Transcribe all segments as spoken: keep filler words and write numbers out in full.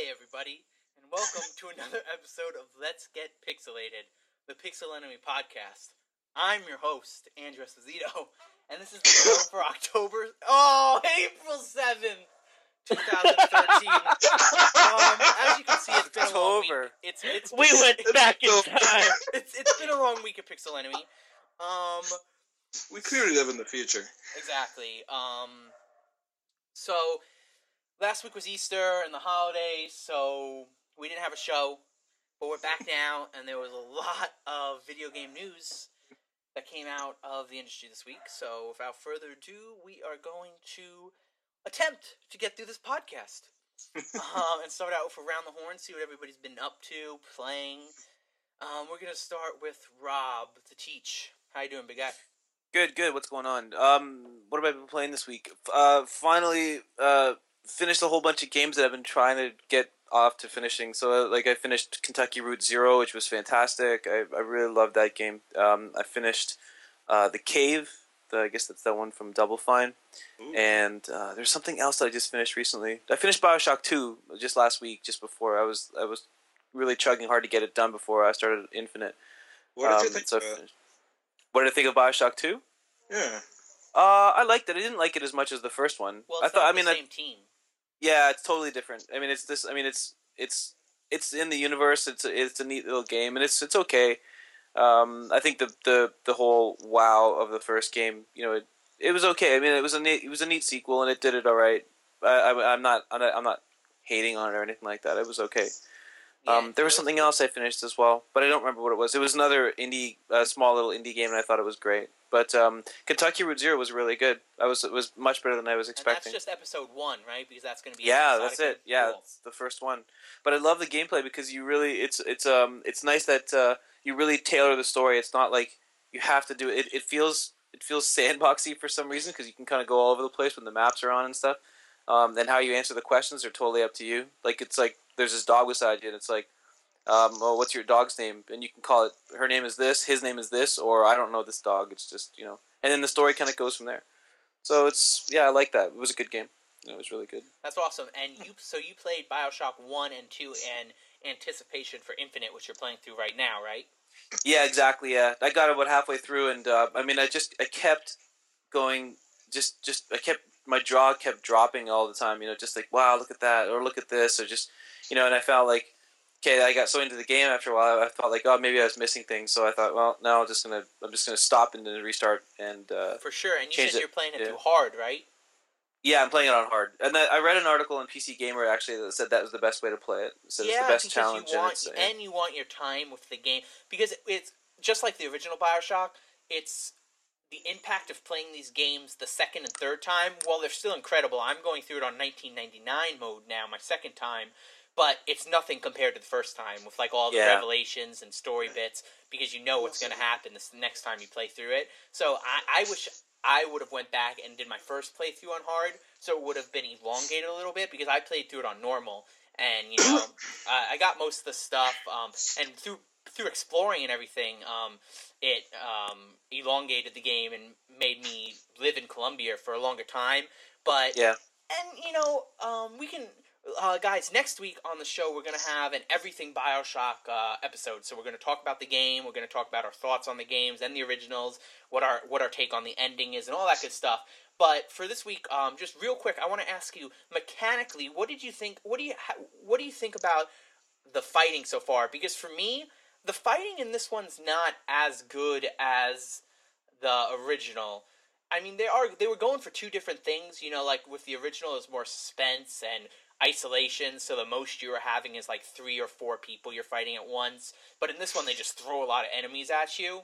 Hey everybody, and welcome to another episode of Let's Get Pixelated, the Pixel Enemy podcast. I'm your host, Andrew Esposito, and this is the show for October... Oh, April seventh, twenty thirteen. um, as you can see, it's been a long week. October. It's, it's been, We went back in it's, time. It's, it's been a long week at Pixel Enemy. Um, We clearly live in the future. exactly. Um, so... Last week was Easter and the holidays, so we didn't have a show, but we're back now, and there was a lot of video game news that came out of the industry this week, so without further ado, we are going to attempt to get through this podcast, um, and start out with Around the Horn, see what everybody's been up to, playing. Um, we're going to start with Rob, the Teach. How you doing, big guy? Good, good. What's going on? Um, what have I been playing this week? Uh, finally, uh, finished a whole bunch of games that I've been trying to get off to finishing. So, uh, like, I finished Kentucky Route Zero, which was fantastic. I I really loved that game. Um, I finished uh, The Cave. The, I guess that's that one from Double Fine. Ooh. And uh, there's something else that I just finished recently. I finished Bioshock Two just last week, just before I was I was really chugging hard to get it done before I started Infinite. What did you Um, think so I of it? finished- What did I think of Bioshock Two? Yeah. Uh, I liked it. I didn't like it as much as the first one. Well, I it's thought. not I mean, the I, same team. yeah, it's totally different. I mean, it's this. I mean, it's it's it's in the universe. It's a, it's a neat little game, and it's it's okay. Um, I think the, the the whole wow of the first game, you know, it it was okay. I mean, it was a neat it was a neat sequel, and it did it all right. I, I I'm not I'm not I'm not hating on it or anything like that. It was okay. Yeah, Um, there was it something else I finished as well, but I don't remember what it was. It was another indie, uh, small little indie game, and I thought it was great. But um, Kentucky Route Zero was really good. I was it was much better than I was And expecting. that's just episode one, right? Because that's going to be Yeah, that's episodic. it. Yeah, Cool. it's the first one. But I love the gameplay because you really it's it's um it's nice that uh, you really tailor the story. It's not like you have to do it. It, it feels it feels sandboxy for some reason because you can kind of go all over the place when the maps are on and stuff. Um, and how you answer the questions are totally up to you. Like it's like there's this dog beside you, and it's like. Um, well, what's your dog's name? And you can call it, her name is this, his name is this, or I don't know this dog. It's just, you know. And then the story kind of goes from there. So it's, yeah, I like that. It was a good game. It was really good. That's awesome. And you, so you played Bioshock one and two in anticipation for Infinite, which you're playing through right now, right? Yeah, exactly, yeah. I got about halfway through, and, uh, I mean, I just, I kept going, just, just, I kept, my jaw kept dropping all the time, you know, just like, wow, look at that, or look at this, or just, you know, and I felt like, okay, I got so into the game after a while. I felt like, oh, maybe I was missing things. So I thought, well, no, I'm just gonna, I'm just gonna stop and then restart. And uh, For sure. And you Change said it, you're playing it yeah. too hard, right? yeah, I'm playing it on hard. And that, I read an article on P C Gamer actually that said that was the best way to play it. It said yeah, it's the best because challenge. you want, and, it's, uh, and you want your time with the game. Because it's just like the original Bioshock, it's the impact of playing these games the second and third time, while they're still incredible. I'm going through it on nineteen ninety-nine mode now, my second time. But it's nothing compared to the first time with like all the Yeah. revelations and story bits because you know what's going to happen this next time you play through it. So I, I wish I would have went back and did my first playthrough on hard, so it would have been elongated a little bit because I played through it on normal, and you know uh, I got most of the stuff, um, and through through exploring and everything, um, it um, elongated the game and made me live in Colombia for a longer time. But yeah, and you know um, we can. Uh, guys, next week on the show, we're going to have an Everything Bioshock uh, episode. So we're going to talk about the game, we're going to talk about our thoughts on the games and the originals, what our what our take on the ending is, and all that good stuff. But for this week, um, just real quick, I want to ask you, mechanically, what did you think, what do you, what do you think about the fighting so far? Because for me, the fighting in this one's not as good as the original. I mean, they are they were going for two different things, you know, like with the original, it was more suspense and isolation, so the most you were having is like three or four people you're fighting at once. But in this one, they just throw a lot of enemies at you.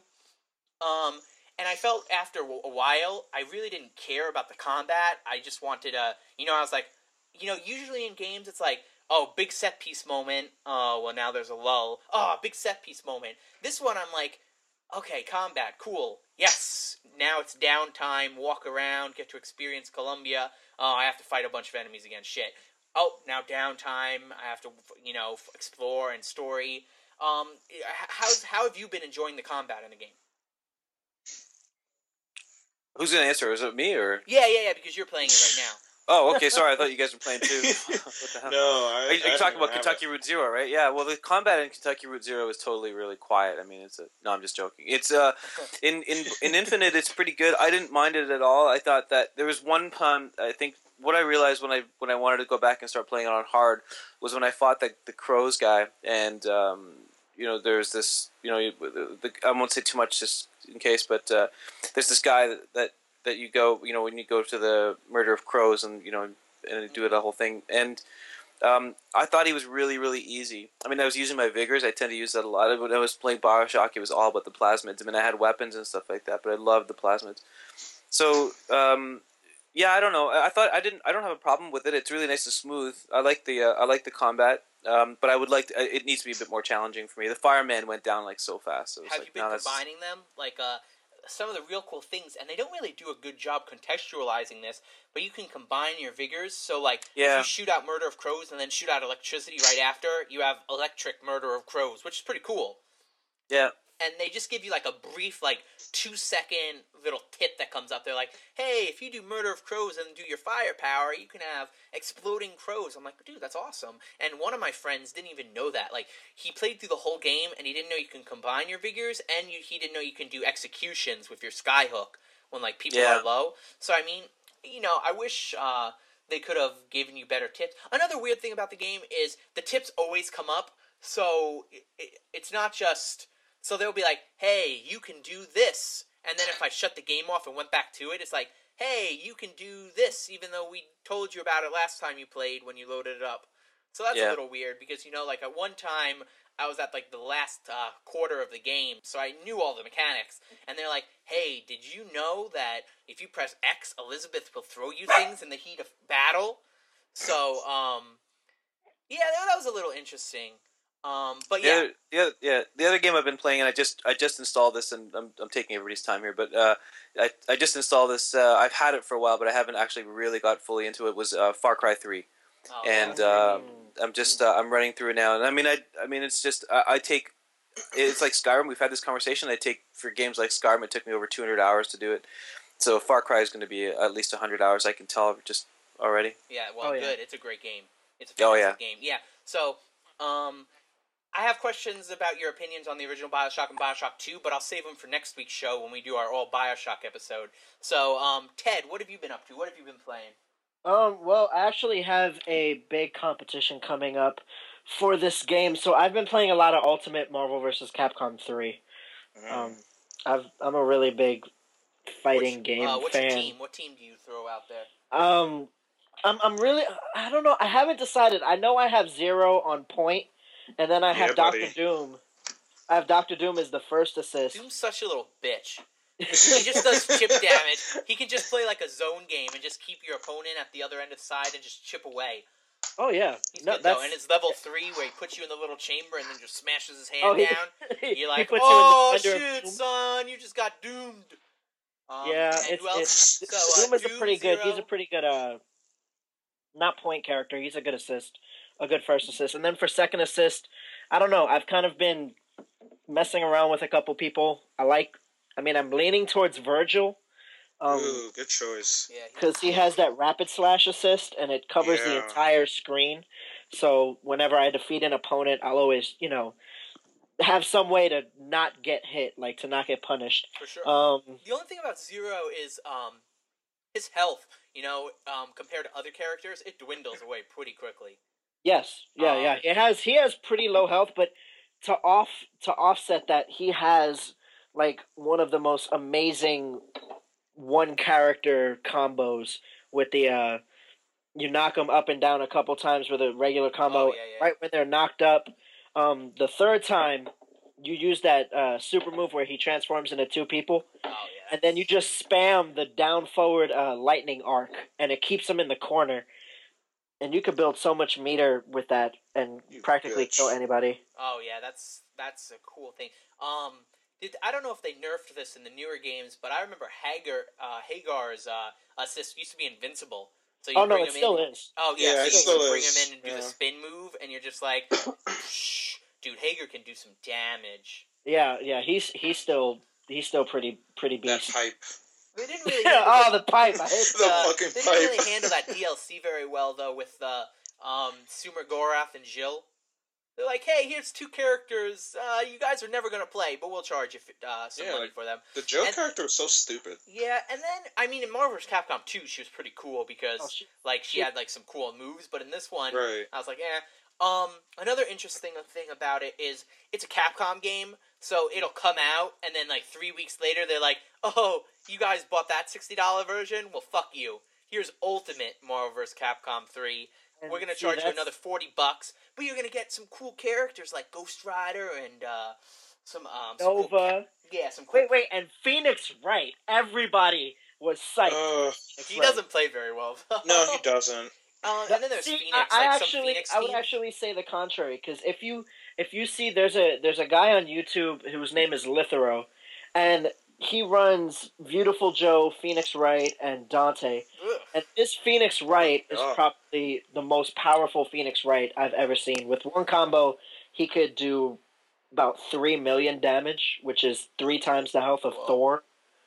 Um, and I felt after a while, I really didn't care about the combat. I just wanted to, you know, I was like, you know, usually in games, it's like, oh, big set piece moment. Oh, well, now there's a lull. Oh, big set piece moment. This one, I'm like, okay, combat, cool. Yes, now it's downtime, walk around, get to experience Columbia. Oh, I have to fight a bunch of enemies again. Shit. Oh, now downtime. I have to, you know, explore and story. Um, how's how have you been enjoying the combat in the game? who's gonna answer? Is it me or? Yeah, yeah, yeah. Because you're playing it right now. Oh, okay. Sorry, I thought you guys were playing too. What the hell? No, I. Are you, are you I talking don't about have Kentucky it. Route Zero, right? Yeah. Well, the combat in Kentucky Route Zero is totally really quiet. I mean, it's a no. I'm just joking. It's uh, in in in Infinite, it's pretty good. I didn't mind it at all. I thought that there was one time. I think what I realized when I when I wanted to go back and start playing it on hard was when I fought the the crows guy, and um, you know, there's this. You know, the, the, I won't say too much just in case, but uh, there's this guy that, that that you go. You know, when you go to the murder of crows, and you know. And do the whole thing. And um, I thought he was really, really easy. I mean, I was using my vigors. I tend to use that a lot. When I was playing Bioshock, it was all about the plasmids. I mean, I had weapons and stuff like that, but I loved the plasmids. So, um, yeah, I don't know. I thought I didn't. I don't have a problem with it. It's really nice and smooth. I like the. Uh, I like the combat. Um, but I would like. To, it needs to be a bit more challenging for me. The fireman went down like so fast. So it was Have like, you been no, that's- combining them? Like, uh, some of the real cool things, and they don't really do a good job contextualizing this, but you can combine your vigors. So, like, Yeah. if you shoot out Murder of Crows and then shoot out Electricity right after, you have Electric Murder of Crows, which is pretty cool. Yeah. And they just give you, like, a brief, like, two-second little tip that comes up. They're like, hey, if you do Murder of Crows and do your firepower, you can have Exploding Crows. I'm like, dude, that's awesome. And one of my friends didn't even know that. Like, he played through the whole game, and he didn't know you can combine your vigors, and you, he didn't know you can do executions with your Skyhook when, like, people Yeah. are low. So, I mean, you know, I wish uh, they could have given you better tips. Another weird thing about the game is the tips always come up, so it, it, it's not just... So they'll be like, hey, you can do this. And then if I shut the game off and went back to it, it's like, hey, you can do this, even though we told you about it last time you played when you loaded it up. So that's Yeah. a little weird, because, you know, like, at one time, I was at, like, the last uh, quarter of the game, so I knew all the mechanics. And they're like, hey, did you know that if you press X, Elizabeth will throw you things in the heat of battle? So, um, yeah, that was a little interesting. Um, but The yeah. other, the other, yeah, the other game I've been playing, and I just I just installed this, and I'm I'm taking everybody's time here, but uh, I I just installed this. Uh, I've had it for a while, but I haven't actually really got fully into it. Was uh, Far Cry three, Oh, and yeah. uh, I'm just uh, I'm running through it now, and I mean I I mean it's just I, I take it's like Skyrim. We've had this conversation. I take for games like Skyrim, it took me over two hundred hours to do it. So Far Cry is going to be at least one hundred hours. I can tell just already. Yeah, well, Oh, yeah. good. It's a great game. It's a Oh, fantastic yeah. game. Yeah. So, um, I have questions about your opinions on the original Bioshock and Bioshock two, but I'll save them for next week's show when we do our all Bioshock episode. So, um, Ted, what have you been up to? What have you been playing? Um, well, I actually have a big competition coming up for this game, so I've been playing a lot of Ultimate Marvel versus. Capcom three. Mm. Um, I've I'm a really big fighting Which- game uh, what's fan. your team? What team do you throw out there? Um, I'm I'm really I don't know. I haven't decided. I know I have Zero on point, and then I have Yeah, Doctor buddy. Doom. I have Doctor Doom as the first assist. Doom's such a little bitch. He just does chip damage. He can just play like a zone game and just keep your opponent at the other end of the side and just chip away. Oh yeah, He's no, good though. that's And it's level three where he puts you in the little chamber and then just smashes his hand oh, he, down. he You're like, puts oh you in the under shit, of Doom. son, you just got doomed. Um, Yeah, and it's, who else? it's So, uh, Doom is a Doom, pretty good. He's Zero? a pretty good. Uh, not point character. He's a good assist, a good first assist, and then for second assist, I don't know. I've kind of been messing around with a couple people. I like. I mean, I'm leaning towards Virgil, um, Ooh, good choice. Yeah, he- because he has that rapid slash assist, and it covers the Yeah. entire screen. So whenever I defeat an opponent, I'll always, you know, have some way to not get hit, like to not get punished. for sure. Um, The only thing about Zero is um, his health. You know, um, compared to other characters, it dwindles away pretty quickly. yes, yeah, Um, yeah. It has he has pretty low health, but to off to offset that, he has like one of the most amazing one character combos with the uh you knock them up and down a couple times with a regular combo. Oh, yeah, yeah. Right when they're knocked up, um, the third time you use that uh, super move where he transforms into two people, Oh yeah. and then you just spam the down forward uh, lightning arc, and it keeps them in the corner. And you could build so much meter with that and You practically bitch. kill anybody. Oh yeah, that's that's a cool thing. Um, did I don't know if they nerfed this in the newer games, but I remember Hagar, uh, Hagar's uh, assist used to be invincible. So you Oh no, bring it him still in. is. Oh yeah, Yeah, so it you still bring is. him in and do the Yeah. spin move, and you're just like, shh, dude, Hagar can do some damage. Yeah, yeah, he's he's still he's still pretty pretty That beast. hype. They didn't really. handle oh, the pipe! I hate The uh, fucking They didn't really pipe. handle that D L C very well though with the um, Sumer Gorath and Jill. They're like, hey, here's two characters. Uh, you guys are never gonna play, but we'll charge you uh, some Yeah, money like- for them. The Jill And- character was so stupid. Yeah, and then I mean, in Marvel vs. Capcom two, she was pretty cool because Oh, she- like she she- had like some cool moves. But in this one, Right. I was like, eh. Um, another interesting thing about it is it's a Capcom game, so it'll come out, and then like three weeks later, they're like, "Oh, you guys bought that sixty dollar version? Well, fuck you. Here's Ultimate Marvel vs. Capcom three. And We're gonna see, charge you that's- another forty bucks, but you're gonna get some cool characters like Ghost Rider and uh, some um, some cool Nova. yeah, some cool. Wait, wait, and Phoenix Wright. Everybody was psyched. Uh, Phoenix He Wright. doesn't play very well. no, he doesn't. Um, and then there's See, Phoenix, I, I like actually, some Phoenix I would team. actually say the contrary because if you if you see there's a there's a guy on YouTube whose name is Lithero, and he runs Beautiful Joe, Phoenix Wright, and Dante. Ugh. And this Phoenix Wright is God. probably the most powerful Phoenix Wright I've ever seen. With one combo, he could do about three million damage, which is three times the health of Whoa. Thor.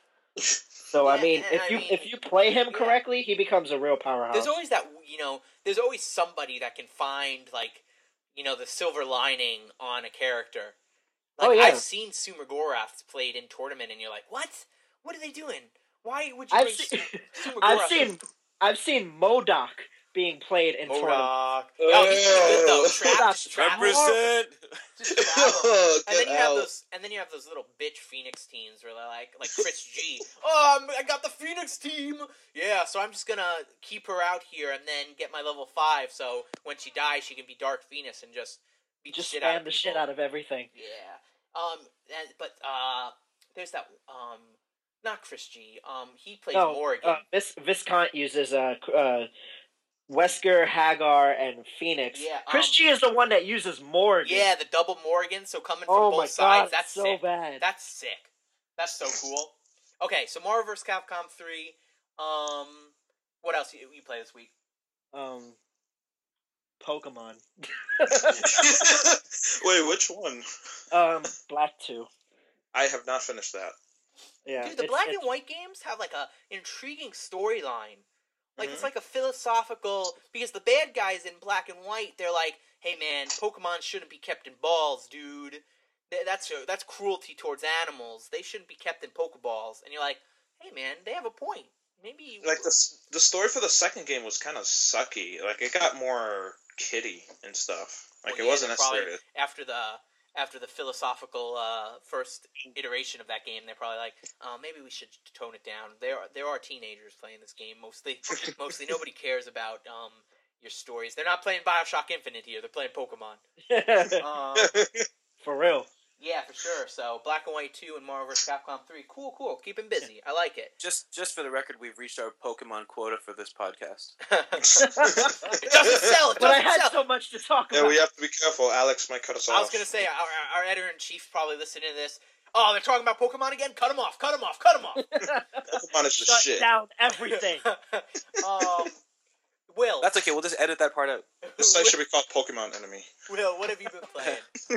So I Yeah, mean, and if I you mean- if you play him yeah. correctly, he becomes a real powerhouse. There's always that, you know, there's always somebody that can find, like, you know, the silver lining on a character. Like, Oh, yeah. I've seen Sumer Gorath played in tournament, and you're like, what? What are they doing? Why would you I've bring seen, Su- Sumer I've Gorath seen I've seen Modoc being played in tournament. Modok. Oh, he's pretty good, though. Oh. Trap, just trap. Represent. Just trap him. Oh, And then get you have out. those, and then you have those little bitch Phoenix teams where they're like, like Chris G. Oh, I'm, I got the Phoenix team. Yeah, so I'm just gonna keep her out here and then get my level five. So when she dies, she can be Dark Phoenix and just beat Just the shit out spam of the people. shit out of everything. Yeah. Um. And, but uh, there's that. Um, not Chris G. Um, he plays No, Morrigan. uh, Vis- Viscount uses uh, uh, Wesker, Hagar, and Phoenix. Yeah, Chris um, G is the one that uses Morgan. yeah, the double Morgan. So coming from Oh both my sides, god, that's so sick. bad. That's sick. That's so cool. Okay, so Marvel vs. Capcom three. Um, what else you, you play this week? Um, Pokemon. Wait, which one? um, Black Two. I have not finished that. Yeah, Dude, the it's- black it's- and white games have like a intriguing storyline. Like it's Mhm. like a philosophical because the bad guys in black and white, they're like, "Hey man, Pokemon shouldn't be kept in balls, dude. Th- That's that's cruelty towards animals. They shouldn't be kept in Pokeballs." And you're like, "Hey man, they have a point. Maybe Like the s- the story for the second game was kind of sucky. Like it got more kiddie and stuff. Like Well, it yeah, wasn't they're probably- necessarily. after the after the philosophical uh, first iteration of that game, they're probably like, oh, maybe we should tone it down. There are there are teenagers playing this game mostly. Mostly, nobody cares about um, your stories. They're not playing Bioshock Infinite here. They're playing Pokemon. Um, For real. yeah, for sure. So Black and White two and Marvel vs. Capcom three. Cool, cool. Keep him busy. I like it. Just, just for the record, we've reached our Pokemon quota for this podcast. it doesn't sell. It But I doesn't had sell. so much to talk Yeah, about. we have to be careful. Alex might cut us off. I was gonna say our, our editor in chief's probably listening to this. Oh, they're talking about Pokemon again. Cut them off. Cut them off. Cut them off. Pokemon is the Shut shit. down everything. um, Will. That's okay. We'll just edit that part out. This site should be called Pokemon Enemy. Will, what have you been playing?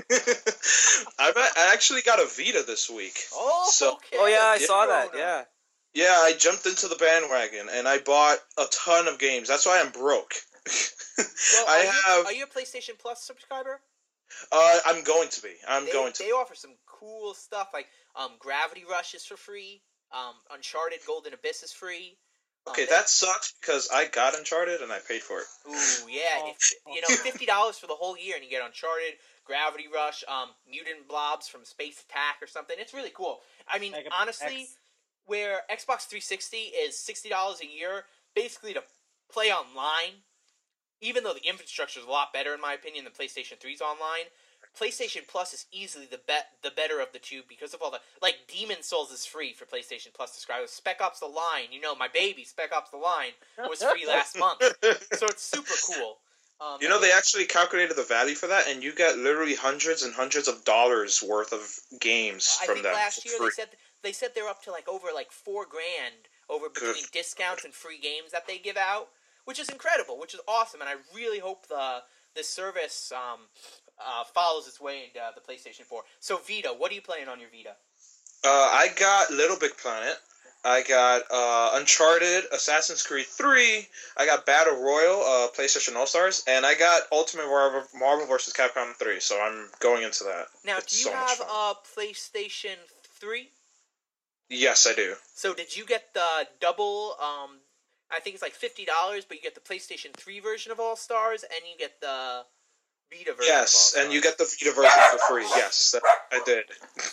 I've I actually got a Vita this week. Oh, So- okay. Oh yeah, I Yeah. saw that. Corona. Yeah. Yeah, I jumped into the bandwagon and I bought a ton of games. That's why I'm broke. Well, I are, you, have. are you a PlayStation Plus subscriber? Uh, I'm going to be. I'm they, going to. They offer some cool stuff like um, Gravity Rush is for free. Um, Uncharted Golden Abyss is free. Um, Okay, they- that sucks because I got Uncharted and I paid for it. Ooh, yeah. If, you know, fifty dollars for the whole year, and you get Uncharted, Gravity Rush, um, Mutant Blobs from Space Attack or something. It's really cool. I mean, Mega honestly, X. where Xbox three sixty is sixty dollars a year, basically to play online, even though the infrastructure is a lot better, in my opinion, than PlayStation three's online, PlayStation Plus is easily the bet the better of the two because of all the like Demon Souls is free for PlayStation Plus subscribers. Spec Ops: The Line, you know, my baby Spec Ops: The Line was free last month, so it's super cool. Um, You know, they actually calculated the value for that, and you got literally hundreds and hundreds of dollars worth of games I from think them. last for year free. they said they said they're up to like over like four grand over between discounts and free games that they give out, which is incredible, which is awesome, and I really hope the this service um, uh, follows its way into uh, the PlayStation four. So Vita, what are you playing on your Vita? Uh, I got Little Big Planet. I got uh, Uncharted, Assassin's Creed three. I got Battle Royale, uh, PlayStation All Stars, and I got Ultimate Marvel, Marvel vs. Capcom three. So I'm going into that. Now, It's do you so much have fun. a PlayStation three? Yes, I do. So did you get the double? Um, I think it's like fifty dollars, but you get the PlayStation three version of All Stars, and you get the Vita version. Yes, of All and you Stars. get the Vita version for free. Yes, that, I did.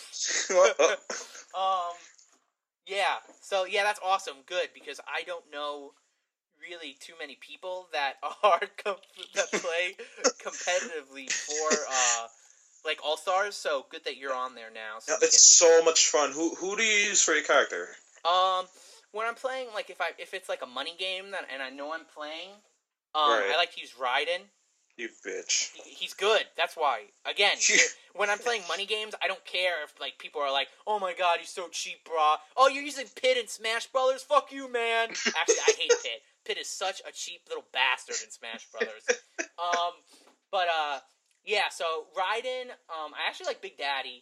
um, yeah. So yeah, that's awesome. Good, because I don't know really too many people that are com- that play competitively for uh like All Stars. So good that you're on there now. So No, we it's so much fun. Who who do you use for your character? can, um when I'm playing, like if I if it's like a money game that and I know I'm playing, um Right. I like to use Raiden. You bitch. He, he's good. That's why. Again, when I'm playing money games, I don't care if like people are like, "Oh my god, he's so cheap, brah." Oh, you're using Pit in Smash Brothers? Fuck you, man. Actually, I hate Pit. Pit is such a cheap little bastard in Smash Brothers. Um, but uh, yeah. So Raiden. Um, I actually like Big Daddy.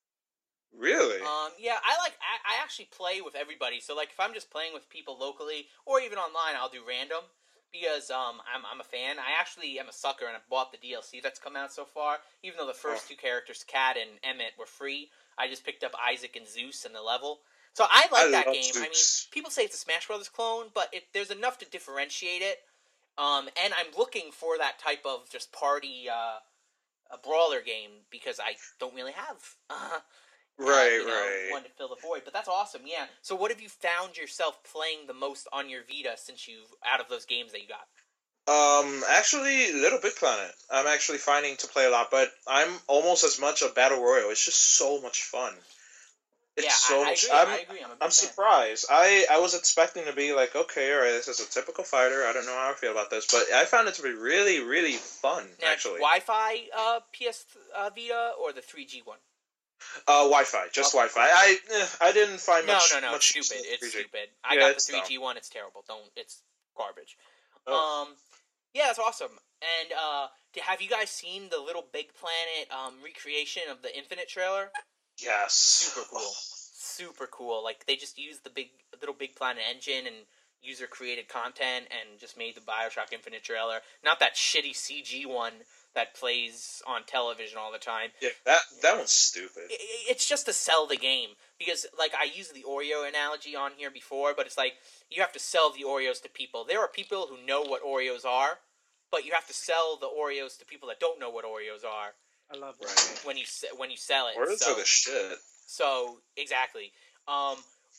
Really? Um, yeah, I like. I, I actually play with everybody. So like, if I'm just playing with people locally or even online, I'll do random. Because um, I'm I'm a fan. I actually am a sucker, and I bought the D L C that's come out so far. Even though the first Oh. two characters, Cat and Emmett, were free, I just picked up Isaac and Zeus in the level. So I like I that love game. I mean, Zeus. people say it's a Smash Brothers clone, but it, there's enough to differentiate it. Um, and I'm looking for that type of just party uh, a brawler game because I don't really have. Uh, Right, you know, right. one to fill the void. But that's awesome, yeah. So what have you found yourself playing the most on your Vita since you out of those games that you got? Um, actually, Little Big Planet. I'm actually finding to play a lot, but I'm almost as much a battle royale. It's just so much fun. It's yeah, so I, I much. agree. I'm I agree. I'm a big I'm fan. surprised. I I was expecting to be like, okay, all right, this is a typical fighter. I don't know how I feel about this, but I found it to be really, really fun. Now, actually, Wi-Fi uh, P S uh, Vita or the three G one? uh, Wi-Fi, just Okay. Wi-Fi. I eh, I didn't find No, much. no, no. much It's stupid. use in It's three G. stupid. I Yeah, got the it's three G dumb. one. It's terrible. Don't. It's garbage. Oh. Um, yeah, that's awesome. And uh, d- have you guys seen the Little Big Planet um, recreation of the Infinite trailer? Yes. Super cool. Super cool. Like they just used the big Little Big Planet engine and user created content and just made the BioShock Infinite trailer. Not that shitty C G one that plays on television all the time. Yeah, that that one's stupid. I- I- It's just to sell the game because, like, I used the Oreo analogy on here before, but it's like you have to sell the Oreos to people. There are people who know what Oreos are, but you have to sell the Oreos to people that don't know what Oreos are I love that. Right. when you se- when you sell it. Words so, are the shit. so exactly. Um,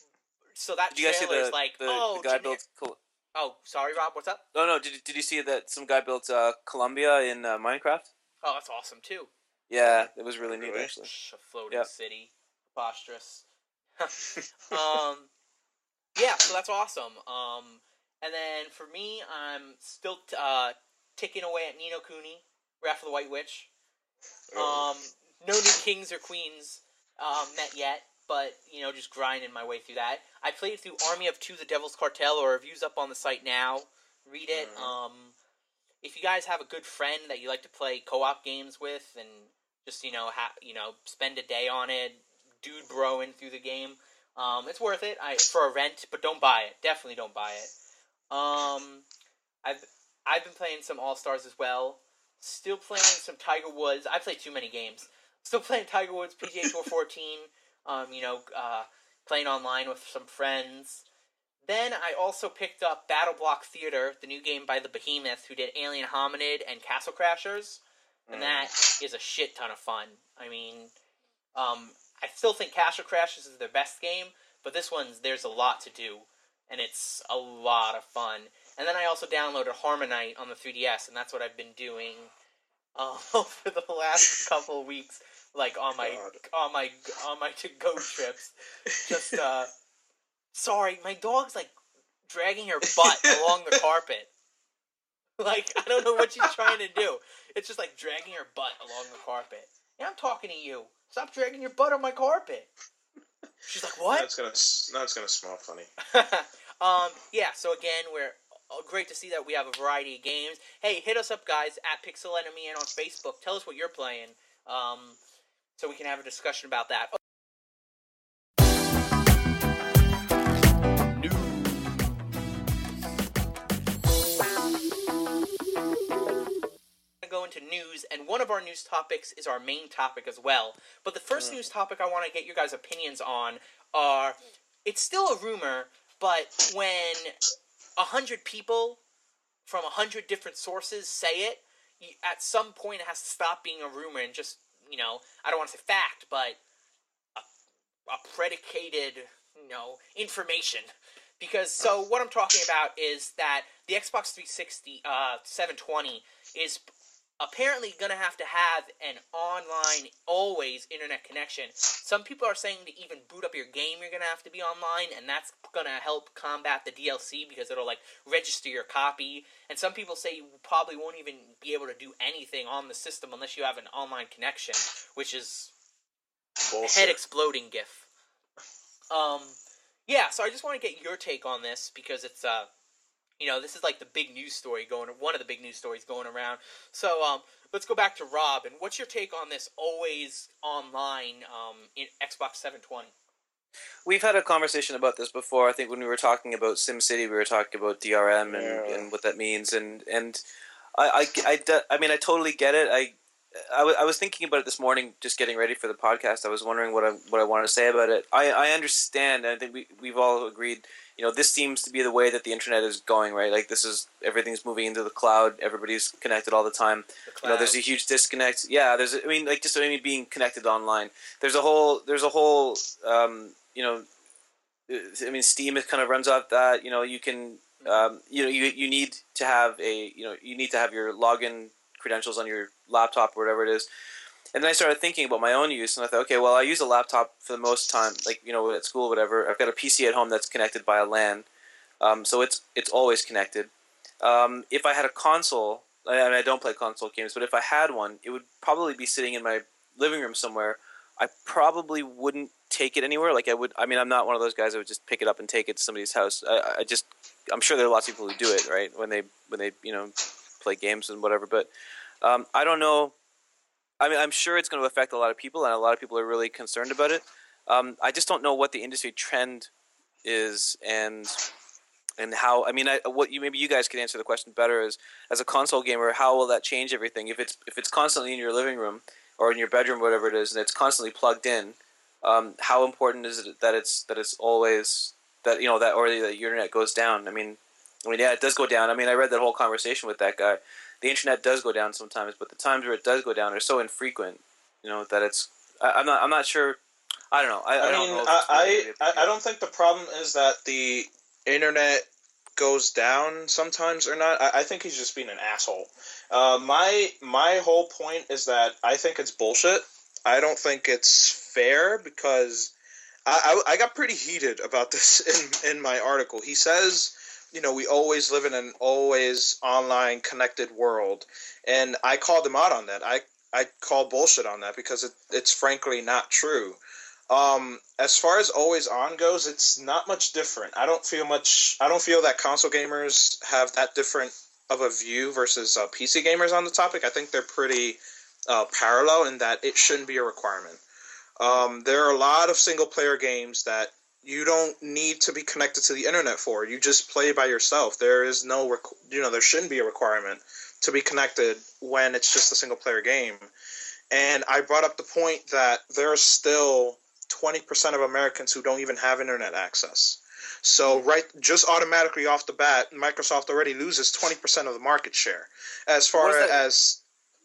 so that Did you guys see trailer the, is like, the, oh, the guy gener- built? Col- oh, sorry, Rob, what's up? no, no. Did you- did you see that some guy built uh, Columbia in uh, Minecraft? Oh, that's awesome too. Yeah, it was really neat Really? actually. Shh, a floating Yep. city, preposterous. um, yeah, so that's awesome. Um, and then for me, I'm still t- uh, ticking away at Nino Kuni, Wrath of the White Witch. Oh. Um, no new kings or queens um, met yet, but you know, just grinding my way through that. I played through Army of Two: The Devil's Cartel, or reviews up on the site now. Read it. Mhm. Um, if you guys have a good friend that you like to play co-op games with, and just you know, ha- you know, spend a day on it, dude, broing through the game. Um, it's worth it. I for a rent, but don't buy it. Definitely don't buy it. Um, I've I've been playing some All Stars as well. Still playing some Tiger Woods. I play too many games. Still playing Tiger Woods P G A Tour fourteen. Um, you know, uh, playing online with some friends. Then I also picked up Battle Block Theater, the new game by the Behemoth, who did Alien Hominid and Castle Crashers, and Mm. that is a shit ton of fun. I mean, um, I still think Castle Crashers is their best game, but this one's there's a lot to do, and it's a lot of fun. And then I also downloaded Harmonite on the three D S, and that's what I've been doing uh, over the last couple of weeks, like on my God. on my on my to go trips. Just uh, sorry, my dog's like dragging her butt along the carpet. Like I don't know what she's trying to do. It's just like dragging her butt along the carpet. Yeah, I'm talking to you. Stop dragging your butt on my carpet. She's like, what? Now it's gonna now it's gonna smell funny. um, yeah, so again, we're uh, great to see that we have a variety of games. Hey, hit us up, guys, at Pixel Enemy and on Facebook. Tell us what you're playing, um, so we can have a discussion about that. go into news, and one of our news topics is our main topic as well. But the first mm. news topic I want to get your guys' opinions on are, it's still a rumor, but when a hundred people from a hundred different sources say it, you, at some point it has to stop being a rumor and just, you know, I don't want to say fact, but a, a predicated, you know, information. Because, so, what I'm talking about is that the Xbox three sixty, uh, seven twenty is apparently going to have to have an online, always, internet connection. Some people are saying to even boot up your game, you're going to have to be online, and that's going to help combat the D L C because it'll, like, register your copy. And some people say you probably won't even be able to do anything on the system unless you have an online connection, which is Bullshit. head-exploding gif. Um... Yeah, so I just want to get your take on this because it's, uh, you know, this is like the big news story going, one of the big news stories going around. So, um, let's go back to Rob, and what's your take on this always online, um, in Xbox seven twenty? We've had a conversation about this before. I think when we were talking about SimCity, we were talking about D R M and, yeah. and what that means, and and I I, I, I mean I totally get it. I. I, w- I was thinking about it this morning, just getting ready for the podcast. I was wondering what I what I wanted to say about it. I, I understand, and I think we we've all agreed. You know, this seems to be the way that the internet is going, right? Like this is everything's moving into the cloud. Everybody's connected all the time. The you know, there's a huge disconnect. Yeah, there's. A, I mean, like just I mean, being connected online. There's a whole. There's a whole. Um, you know, I mean, Steam kind of runs off that. You know, you can. Um, you know, you you need to have a. You know, you need to have your login credentials on your laptop or whatever it is. And then I started thinking about my own use, and I thought, okay, well, I use a laptop for the most time, like, you know, at school or whatever. I've got a P C at home that's connected by a LAN, um, so it's it's always connected. Um, if I had a console, I, I mean, I don't play console games, but if I had one, it would probably be sitting in my living room somewhere. I probably wouldn't take it anywhere. Like, I would, I mean, I'm not one of those guys that would just pick it up and take it to somebody's house. I, I just, I'm sure there are lots of people who do it, right, when they, when they, you know, play games and whatever, but um, I don't know. I mean, I'm sure it's going to affect a lot of people, and a lot of people are really concerned about it. Um, I just don't know what the industry trend is, and and how. I mean, I, what you maybe you guys could answer the question better is, as a console gamer, how will that change everything? If it's if it's constantly in your living room or in your bedroom, whatever it is, and it's constantly plugged in, um, how important is it that it's that it's always that you know that or the internet goes down? I mean, I mean, yeah, it does go down. I mean, I read that whole conversation with that guy. The internet does go down sometimes, but the times where it does go down are so infrequent, you know, that it's. I, I'm not. I'm not sure. I don't know. I, I, I don't mean, know if I, really I, I don't think the problem is that the internet goes down sometimes or not. I, I think he's just being an asshole. Uh, my my whole point is that I think it's bullshit. I don't think it's fair because I, I, I got pretty heated about this in in my article. He says, you know, we always live in an always online connected world. And I called him out on that. I, I call bullshit on that because it, it's frankly not true. Um, as far as always on goes, it's not much different. I don't feel much, I don't feel that console gamers have that different of a view versus uh, P C gamers on the topic. I think they're pretty uh, parallel in that it shouldn't be a requirement. Um, there are a lot of single player games that you don't need to be connected to the internet for. You just play by yourself. There is no, requ- you know, there shouldn't be a requirement to be connected when it's just a single player game. And I brought up the point that there are still twenty percent of Americans who don't even have internet access. So right, just automatically off the bat, Microsoft already loses twenty percent of the market share. As far as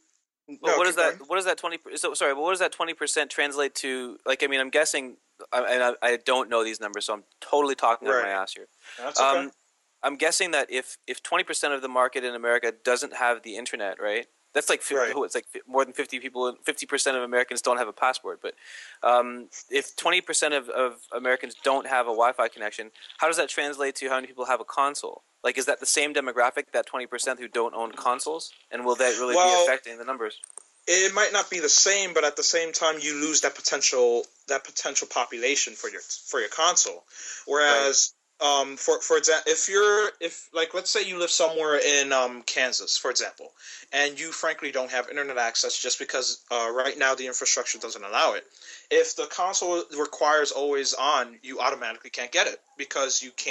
Well, no, what is that? going. What is that twenty? So, sorry, but what does that twenty percent translate to? Like, I mean, I'm guessing, I, and I, I don't know these numbers, so I'm totally talking out of my Right. ass here. That's okay. Um, I'm guessing that if if twenty percent of the market in America doesn't have the internet, right? That's like fi- Right. who- it's like fi- more than fifty people. Fifty percent of Americans don't have a passport. But um, if twenty percent of, of Americans don't have a Wi-Fi connection, how does that translate to how many people have a console? Like, is that the same demographic, that twenty percent who don't own consoles? And will that really Well, be affecting the numbers? It might not be the same, but at the same time, you lose that potential that potential population for your for your console. Whereas, right. um, for for example, if you're if like let's say you live somewhere in um, Kansas, for example, and you frankly don't have internet access just because uh, right now the infrastructure doesn't allow it. If the console requires always on, you automatically can't get it because you can't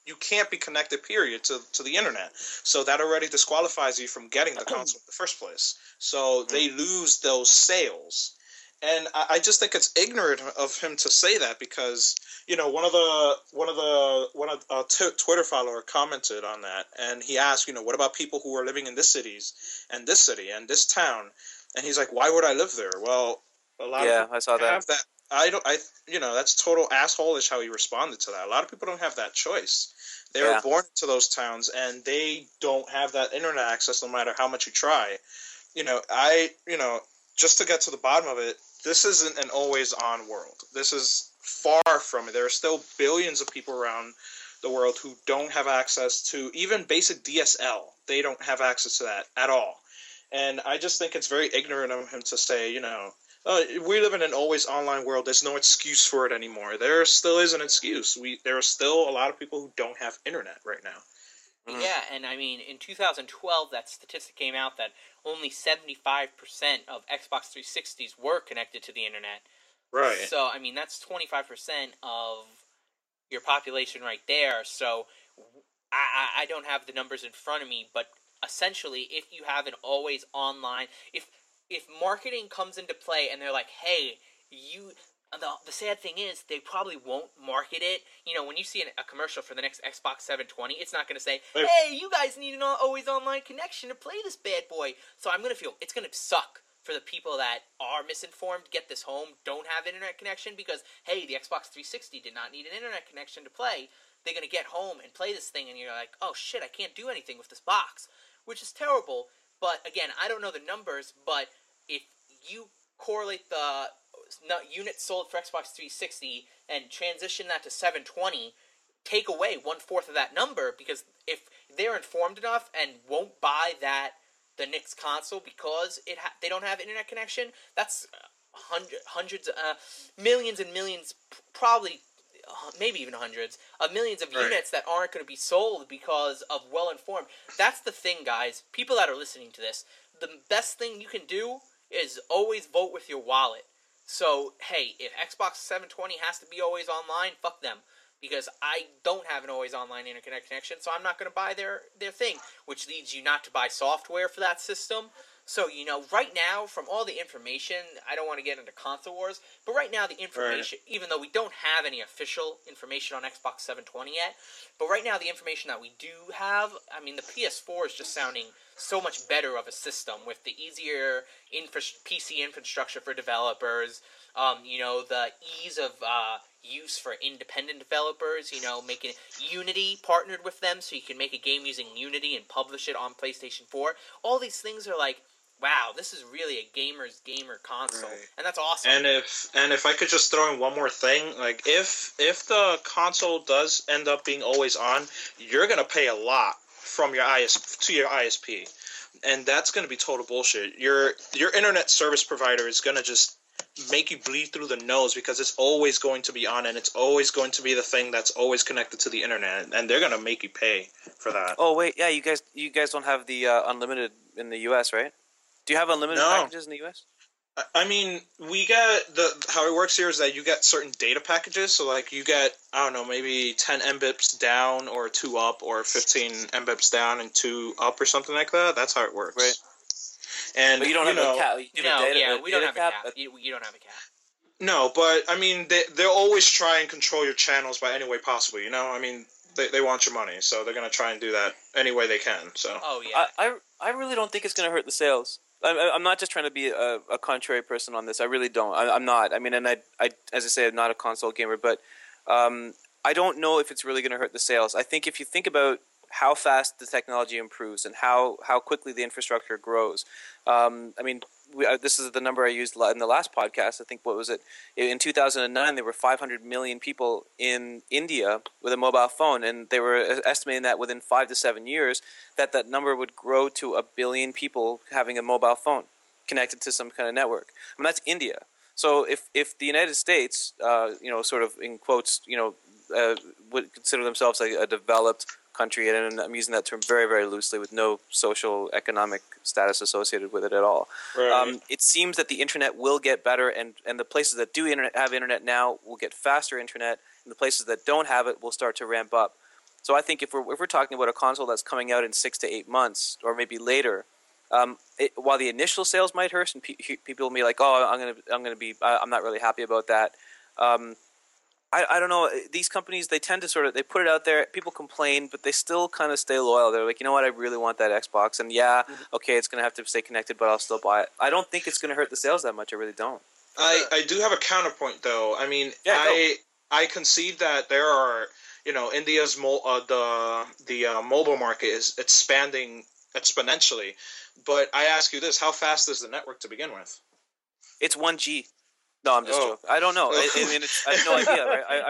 you can't be connected, period, to, to the internet. So that already disqualifies you from getting the console in the first place. So they lose those sales. And I, I just think it's ignorant of him to say that because, you know, one of the one of the one of a t- Twitter follower commented on that, and he asked, you know, what about people who are living in this cities and this city and this town? And he's like, why would I live there? Well, a lot Yeah, of people I saw that. have that. I don't. I you know that's total asshole-ish how he responded to that. A lot of people don't have that choice. They Yeah. were born into those towns, and they don't have that internet access no matter how much you try. You know, I you know just to get to the bottom of it, this isn't an always-on world. This is far from it. There are still billions of people around the world who don't have access to even basic D S L. They don't have access to that at all. And I just think it's very ignorant of him to say, you know, uh, we live in an always online world. There's no excuse for it anymore. There still is an excuse. We there are still a lot of people who don't have internet right now. Mhm. Yeah, and I mean, in two thousand twelve, that statistic came out that only seventy-five percent of Xbox three sixties were connected to the internet. Right. So, I mean, that's twenty-five percent of your population right there. So, I, I, I don't have the numbers in front of me, but essentially, if you have an always online, if if marketing comes into play and they're like, hey, you... The, the sad thing is, they probably won't market it. You know, when you see an, a commercial for the next Xbox seven twenty, it's not going to say, hey, you guys need an always online connection to play this bad boy. So I'm going to feel, it's going to suck for the people that are misinformed, get this home, don't have internet connection, because, hey, the Xbox three sixty did not need an internet connection to play. They're going to get home and play this thing, and you're like, oh shit, I can't do anything with this box, which is terrible. But again, I don't know the numbers, but if you correlate the units sold for Xbox three sixty and transition that to seven twenty, take away one fourth of that number, because if they're informed enough and won't buy that the next console because it ha- they don't have internet connection, that's hundred, hundreds, uh, millions and millions, probably uh, maybe even hundreds of millions of Right. units that aren't going to be sold because of well informed. That's the thing, guys. People that are listening to this, the best thing you can do is always vote with your wallet. So, hey, if Xbox seven twenty has to be always online, fuck them. Because I don't have an always online internet connection, so I'm not going to buy their, their thing. Which leads you not to buy software for that system. So, you know, right now, from all the information, I don't want to get into console wars, but right now the information, right. even though we don't have any official information on Xbox seven twenty yet, but right now the information that we do have, I mean, the P S four is just sounding so much better of a system with the easier infra- P C infrastructure for developers, um, you know, the ease of uh, use for independent developers, you know, making Unity partnered with them so you can make a game using Unity and publish it on PlayStation four. All these things are like, wow, this is really a gamer's gamer console, Right. and that's awesome. And if and if I could just throw in one more thing, like if if the console does end up being always on, you're gonna pay a lot from your I S to your I S P, and that's gonna be total bullshit. Your your internet service provider is gonna just make you bleed through the nose because it's always going to be on and it's always going to be the thing that's always connected to the internet, and they're gonna make you pay for that. Oh wait, yeah, you guys you guys don't have the uh, unlimited in the U S, right? Do you have unlimited No. packages in the U S? I mean, we get the how it works here is that you get certain data packages. So, like, you get I don't know, maybe ten megabits down or two up, or fifteen megabits down and two up, or something like that. That's how it works. Right. And But you don't you have know, a cap. You do no, a data, yeah, a we don't data have cap. a cap. You, you don't have a cap. no, but I mean, they they'll always try and control your channels by any way possible. You know, I mean, they they want your money, so they're gonna try and do that any way they can. So. Oh, yeah. I, I, I really don't think it's going to hurt the sales. I, I'm not just trying to be a, a contrary person on this. I really don't. I, I'm not. I mean, and I, I, as I say, I'm not a console gamer, but um, I don't know if it's really going to hurt the sales. I think if you think about how fast the technology improves and how, how quickly the infrastructure grows, um, I mean, we, uh, this is the number I used in the last podcast. I think, what was it? In two thousand nine, there were five hundred million people in India with a mobile phone, and they were estimating that within five to seven years, that that number would grow to a billion people having a mobile phone connected to some kind of network. I mean, that's India. So if, if the United States, uh, you know, sort of in quotes, you know, uh, would consider themselves like a developed country, and I'm using that term very, very loosely, with no social economic status associated with it at all. Right. Um, it seems that the internet will get better, and, and the places that do internet, have internet now will get faster internet, and the places that don't have it will start to ramp up. So I think if we're if we're talking about a console that's coming out in six to eight months or maybe later, um, it, while the initial sales might hurt and pe- people will be like, oh, I'm gonna I'm gonna be I'm not really happy about that. Um, I, I don't know. These companies, they tend to sort of, they put it out there, people complain, but they still kind of stay loyal. They're like, you know what, I really want that Xbox. And yeah, okay, it's going to have to stay connected, but I'll still buy it. I don't think it's going to hurt the sales that much. I really don't. I, I do have a counterpoint, though. I mean, Yeah, I I concede that there are, you know, India's, mo- uh, the, the uh, mobile market is expanding exponentially. But I ask you this, how fast is the network to begin with? It's one G. No, I'm just Oh. joking. I don't know. I, I mean, it's, I have no idea. Right? I, I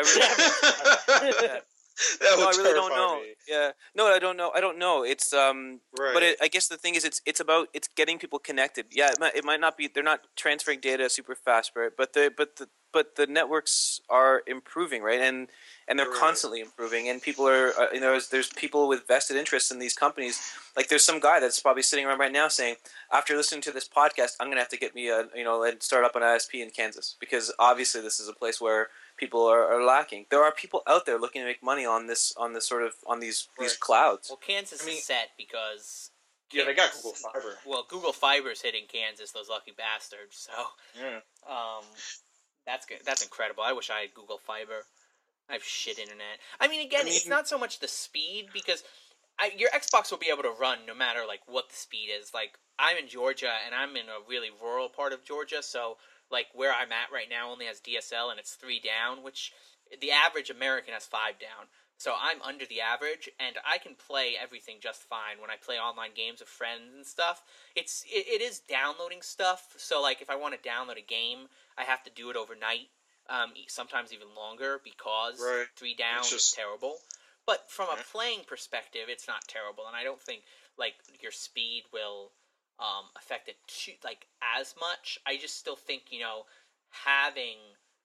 really. Yeah. That No, I would really don't terrify know. me. Yeah, no, I don't know. I don't know. It's um, Right. but it, I guess the thing is, it's it's about it's getting people connected. Yeah, it might, it might not be. They're not transferring data super fast, right? But the but the but the networks are improving, right? And and they're Right. constantly improving. And people are, uh, you know, there's, there's people with vested interests in these companies. Like there's some guy that's probably sitting around right now saying, after listening to this podcast, I'm gonna have to get me a, you know, and start up an I S P in Kansas because obviously this is a place where people are, are lacking. There are people out there looking to make money on this, on this sort of, on these these Right. clouds. Well, Kansas I mean- is set because Yeah, they got Kansas- Google Fiber. Well, Google Fiber's hitting Kansas, those lucky bastards. So, Yeah. um, that's good. That's incredible. I wish I had Google Fiber. I have shit internet. I mean, again, I it's mean- not so much the speed because I, your Xbox will be able to run no matter like what the speed is. Like I'm in Georgia and I'm in a really rural part of Georgia, so like where I'm at right now only has D S L and it's three down, which the average American has five down. So I'm under the average, and I can play everything just fine when I play online games with friends and stuff. It's it, it is downloading stuff. So like if I want to download a game, I have to do it overnight. Um, e- sometimes even longer because Right. three down It's is just- terrible. But from a Yeah. playing perspective, it's not terrible, and I don't think like your speed will um, affect it too, like as much. I just still think you know having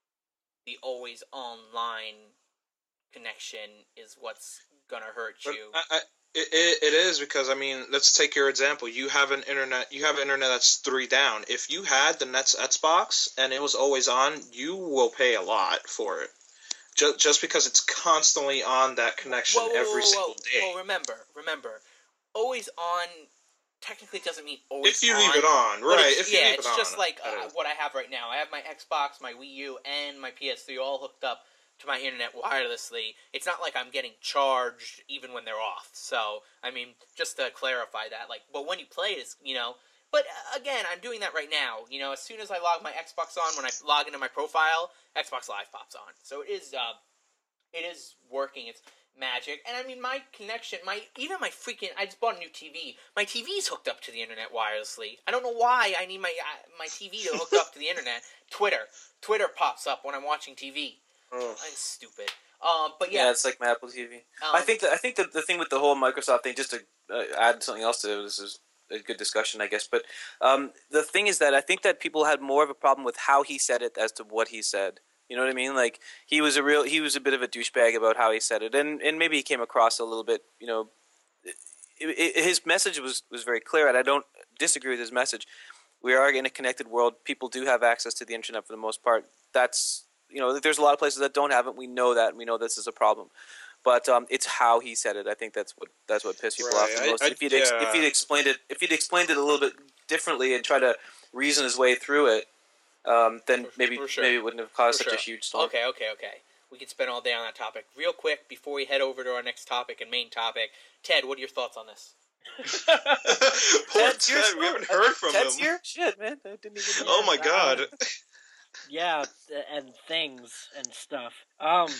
the always online connection is what's gonna hurt But you. I, I, it, it, it is because I mean, let's take your example. You have an internet. You have internet that's three down. If you had the Nets Xbox and it was always on, you will pay a lot for it. Just, just because it's constantly on that connection Whoa, whoa, every whoa, single whoa. day. Well, remember, remember, always on technically doesn't mean always. If you on, leave it on, but right? it's- If you yeah, leave it's it on, just like that uh, is. what I have right now. I have my Xbox, my Wii U, and my P S three all hooked up to my internet wirelessly. It's not like I'm getting charged even when they're off. So, I mean, just to clarify that, like, but when you play it, it's, you know, but uh, again, I'm doing that right now. You know, as soon as I log my Xbox on, when I log into my profile, Xbox Live pops on. So it is, uh, it is working. It's magic. And I mean, my connection, my even my freaking, I just bought a new T V. My T V's hooked up to the internet wirelessly. I don't know why I need my uh, my T V to hook up to the internet. Twitter, Twitter pops up when I'm watching T V. Oh. I'm stupid. Um, but Yeah, yeah, it's like my Apple T V. um, I think that I think that the thing with the whole Microsoft thing, just to uh, add something else to it, this is a good discussion, I guess. But um, the thing is that I think that people had more of a problem with how he said it as to what he said. You know what I mean? Like he was a real, he was a bit of a douchebag about how he said it, and and maybe he came across a little bit. You know, it, it, his message was was very clear, and I don't disagree with his message. We are in a connected world. People do have access to the internet for the most part. That's, you know, there's a lot of places that don't have it. We know that, and we know this is a problem. But um, it's how he said it. I think that's what that's what pissed people Right. off the I- most. I- if he'd ex- yeah. if he'd explained it if he'd explained it a little bit differently and tried to reason his way through it, um, then For- maybe for sure. maybe it wouldn't have caused For such a sure. huge storm. Okay, okay, okay. We could spend all day on that topic. Real quick, before we head over to our next topic and main topic, Ted, what are your thoughts on this? Poor Ted's here, Ted, we haven't heard from Ted's him. here? Shit, man. I didn't even Oh my Yeah, god. Yeah, th- and things and stuff. Um,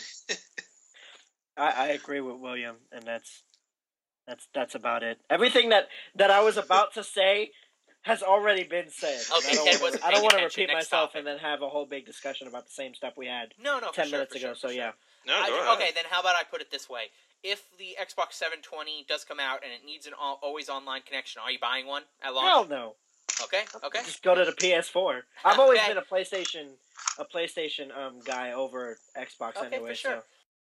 I, I agree with William, and that's that's that's about it. Everything that that I was about to say has already been said. and Okay, I don't Ted wanna- wasn't I don't paying want to attention. repeat Next myself topic. and then have a whole big discussion about the same stuff we had No, no, for ten sure, minutes for ago. sure, So for yeah, sure. No, I go ju- ahead. okay, then how about I put it this way? If the Xbox seven twenty does come out and it needs an al- always online connection, are you buying one at launch? hell no. Okay, okay. Just go to the P S four. I've always Okay. been a PlayStation a PlayStation um guy over Xbox Okay, anyway. for sure.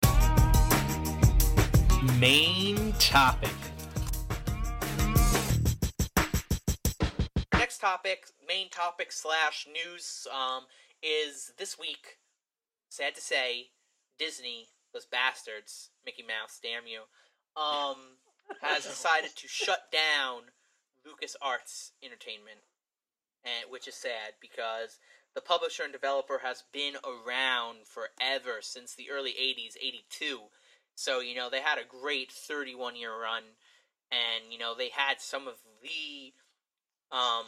So Main topic. Next topic, main topic slash news, um, is this week, sad to say, Disney, those bastards, Mickey Mouse, damn you, um, has decided to shut down LucasArts Entertainment, and which is sad because the publisher and developer has been around forever since the early eighties, eighty-two. So, you know, they had a great thirty-one year run, and, you know, they had some of the um,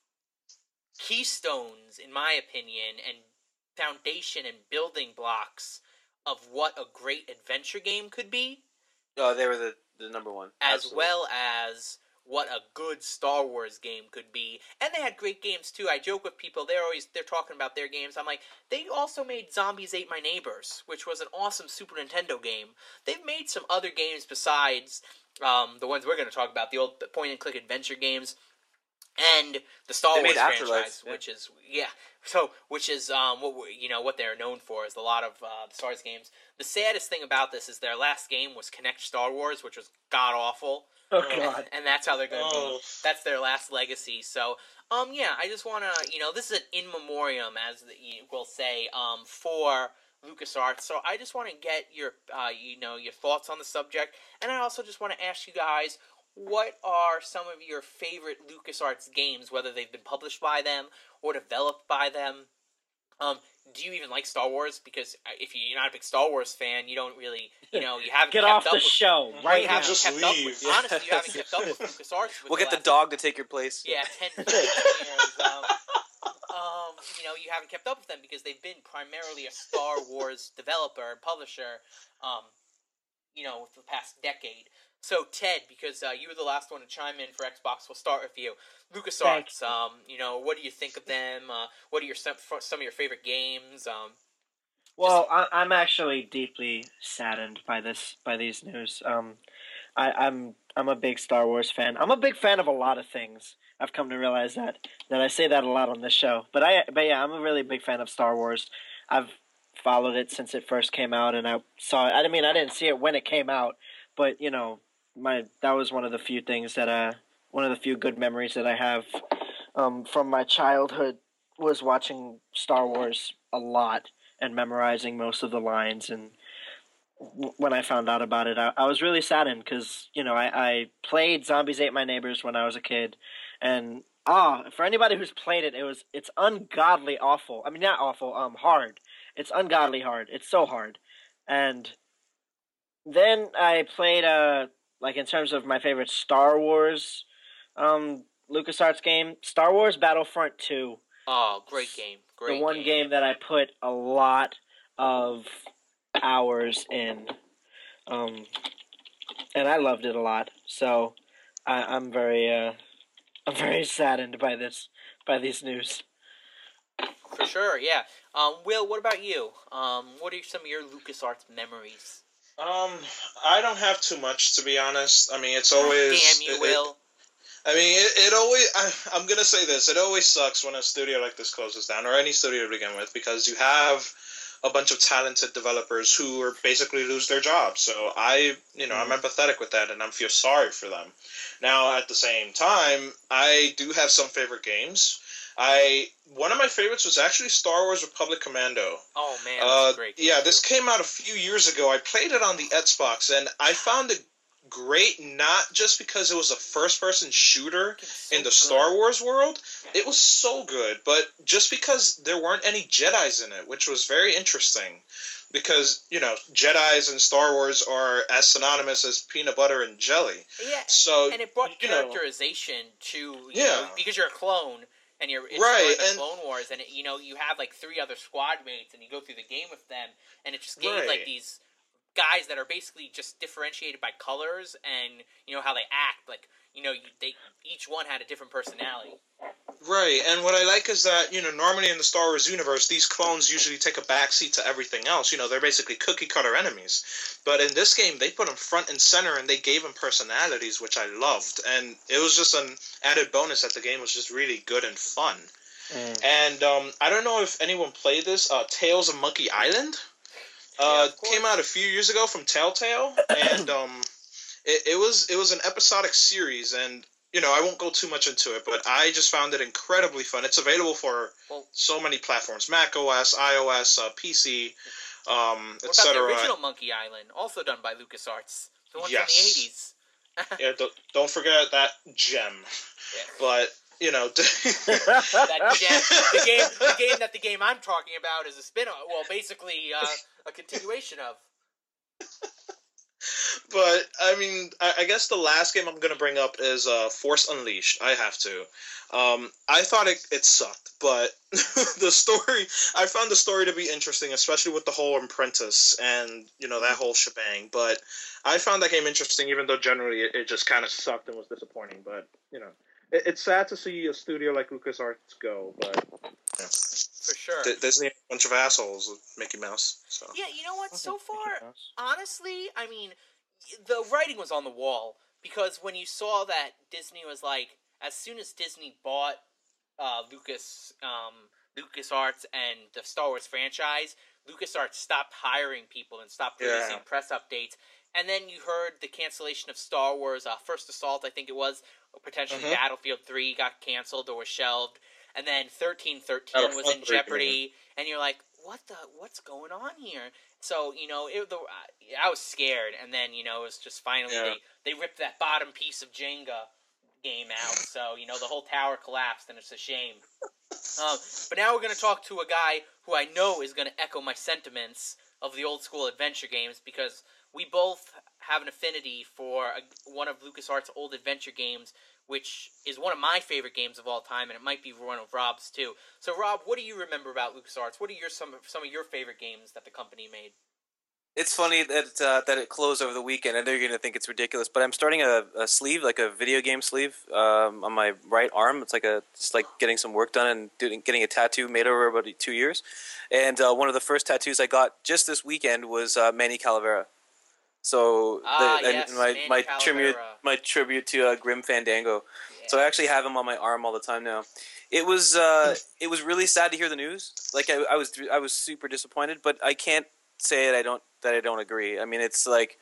keystones, in my opinion, and foundation and building blocks of what a great adventure game could be. Oh, they were the, the number one. As Absolutely. well as what a good Star Wars game could be. And they had great games too. I joke with people, they're always they're talking about their games. I'm like, they also made Zombies Ate My Neighbors, which was an awesome Super Nintendo game. They've made some other games besides um, the ones we're going to talk about, the old point-and-click adventure games, and the Star They Wars made Afterlife, franchise, yeah. which is yeah, so which is um what we- you know what they're known for is a lot of uh, Star Wars games. The saddest thing about this is their last game was Connect Star Wars, which was god awful. Oh Oh. God. And that's how they're going to Oh. be. That's their last legacy. So, um, yeah, I just want to, you know, this is an in memoriam, as the, you will say, um, for LucasArts. So I just want to get your, uh, you know, your thoughts on the subject, and I also just want to ask you guys, what are some of your favorite LucasArts games, whether they've been published by them or developed by them? Um, do you even like Star Wars? Because if you're not a big Star Wars fan, you don't really, you know, you haven't Get kept off up the with, show you right now. haven't Just kept up leave. with. Honestly, you haven't kept up with LucasArts. With We'll get the last- dog to take your place. Yeah, ten, fifteen years. Um, um, you know, you haven't kept up with them because they've been primarily a Star Wars developer and publisher, um, you know, for the past decade. So, Ted, because uh, you were the last one to chime in for Xbox, we'll start with you. LucasArts, um, you know, what do you think of them? Uh, what are your some, some of your favorite games? Um, Well, I, I'm actually deeply saddened by this, by these news. Um, I, I'm I'm a big Star Wars fan. I'm a big fan of a lot of things. I've come to realize that that I say that a lot on this show. But I, but yeah, I'm a really big fan of Star Wars. I've followed it since it first came out, and I saw it. I mean, I didn't see it when it came out, but you know, my that was one of the few things that uh, one of the few good memories that I have um, from my childhood was watching Star Wars a lot and memorizing most of the lines. And w- when I found out about it, I, I was really saddened because, you know, I, I played Zombies Ate My Neighbors when I was a kid. And, ah, for anybody who's played it, it was it's ungodly awful. I mean, not awful, um, hard. It's ungodly hard. It's so hard. And then I played, uh, like, in terms of my favorite Star Wars um, LucasArts game, Star Wars Battlefront two. oh, great game. Great The one game that I put a lot of hours in, um, and I loved it a lot. So I, I'm very, uh, I'm very saddened by this, by these news. For sure, yeah. Um, Will, what about you? Um, what are some of your LucasArts memories? Um, I don't have too much, to be honest. I mean, it's always... Damn you, it- it- Will. I mean, it, it always... I, I'm going to say this. It always sucks when a studio like this closes down, or any studio to begin with, because you have a bunch of talented developers who are basically lose their jobs. So I, you know, I'm empathetic with that, and I feel sorry for them. Now, at the same time, I do have some favorite games. I One of my favorites was actually Star Wars Republic Commando. Oh, man, that's Uh, a great game. yeah, this too. came out a few years ago. I played it on the Xbox, and I found it great not just because it was a first-person shooter So in the good. Star Wars world. It was so good, but just because there weren't any Jedis in it, which was very interesting. Because, you know, Jedis in Star Wars are as synonymous as peanut butter and jelly. Yeah, So, and it brought you know, characterization to, you Yeah. know, because you're a clone, and you're it's Right, during the and- Clone Wars, and, it, you know, you have, like, three other squad mates, and you go through the game with them, and it just gave, Right. like, these guys that are basically just differentiated by colors and, you know, how they act, like, you know, you, they each one had a different personality. Right, and what I like is that, you know, normally in the Star Wars universe, these clones usually take a backseat to everything else. You know, they're basically cookie-cutter enemies. But in this game, they put them front and center, and they gave them personalities, which I loved. And it was just an added bonus that the game was just really good and fun. Mm. And um, I don't know if anyone played this, uh, Tales of Monkey Island. Yeah, Uh, of course. came out a few years ago from Telltale, and um, it, it was it was an episodic series, and you know I won't go too much into it, but I just found it incredibly fun. It's available for Well- so many platforms: Mac O S, iOS, uh, P C. um, What about the et cetera. original Monkey Island, also done by LucasArts, the one Yes. from the eighties? Yeah, don't, don't forget that gem. Yeah. But you know, That gem, the game, the game that the game I'm talking about is a spin-off. Well, basically uh, a continuation of. But I mean, I, I guess the last game I'm gonna bring up is uh, Force Unleashed. I have to. Um, I thought it, it sucked, but the story I found the story to be interesting, especially with the whole apprentice and you know that whole shebang. But I found that game interesting, even though generally it, it just kind of sucked and was disappointing. But you know, it, it's sad to see a studio like LucasArts go. But yeah. For sure. D- Disney, a bunch of assholes with Mickey Mouse. So Yeah, you know what? So far, honestly, I mean, the writing was on the wall because when you saw that Disney was like, as soon as Disney bought uh, Lucas, um, LucasArts and the Star Wars franchise, LucasArts stopped hiring people and stopped releasing Yeah. press updates. And then you heard the cancellation of Star Wars uh, First Assault, I think it was, or potentially Mhm. Battlefield three got canceled or was shelved. And then thirteen thirteen was in jeopardy, and you're like, "What the? What's going on here?" So you know, it, the, I was scared, and then you know, it was just finally Yeah. they, they ripped that bottom piece of Jenga game out. So you know, the whole tower collapsed, and it's a shame. Um, but now we're going to talk to a guy who I know is going to echo my sentiments of the old school adventure games because we both have an affinity for a, one of LucasArts' old adventure games, which is one of my favorite games of all time, and it might be one of Rob's too. So, Rob, what do you remember about LucasArts? What are your some some of your favorite games that the company made? It's funny that uh, that it closed over the weekend. I know you're going to think it's ridiculous, but I'm starting a, a sleeve, like a video game sleeve, um, on my right arm. It's like a it's like getting some work done and doing, getting a tattoo made over about two years. And uh, one of the first tattoos I got just this weekend was uh, Manny Calavera. So Ah, the, and yes, my Manny my Calavera. tribute my tribute to uh, Grim Fandango. Yeah. So I actually have him on my arm all the time now. It was uh, it was really sad to hear the news. Like I, I was I was super disappointed, but I can't say it. I don't that I don't agree. I mean, it's like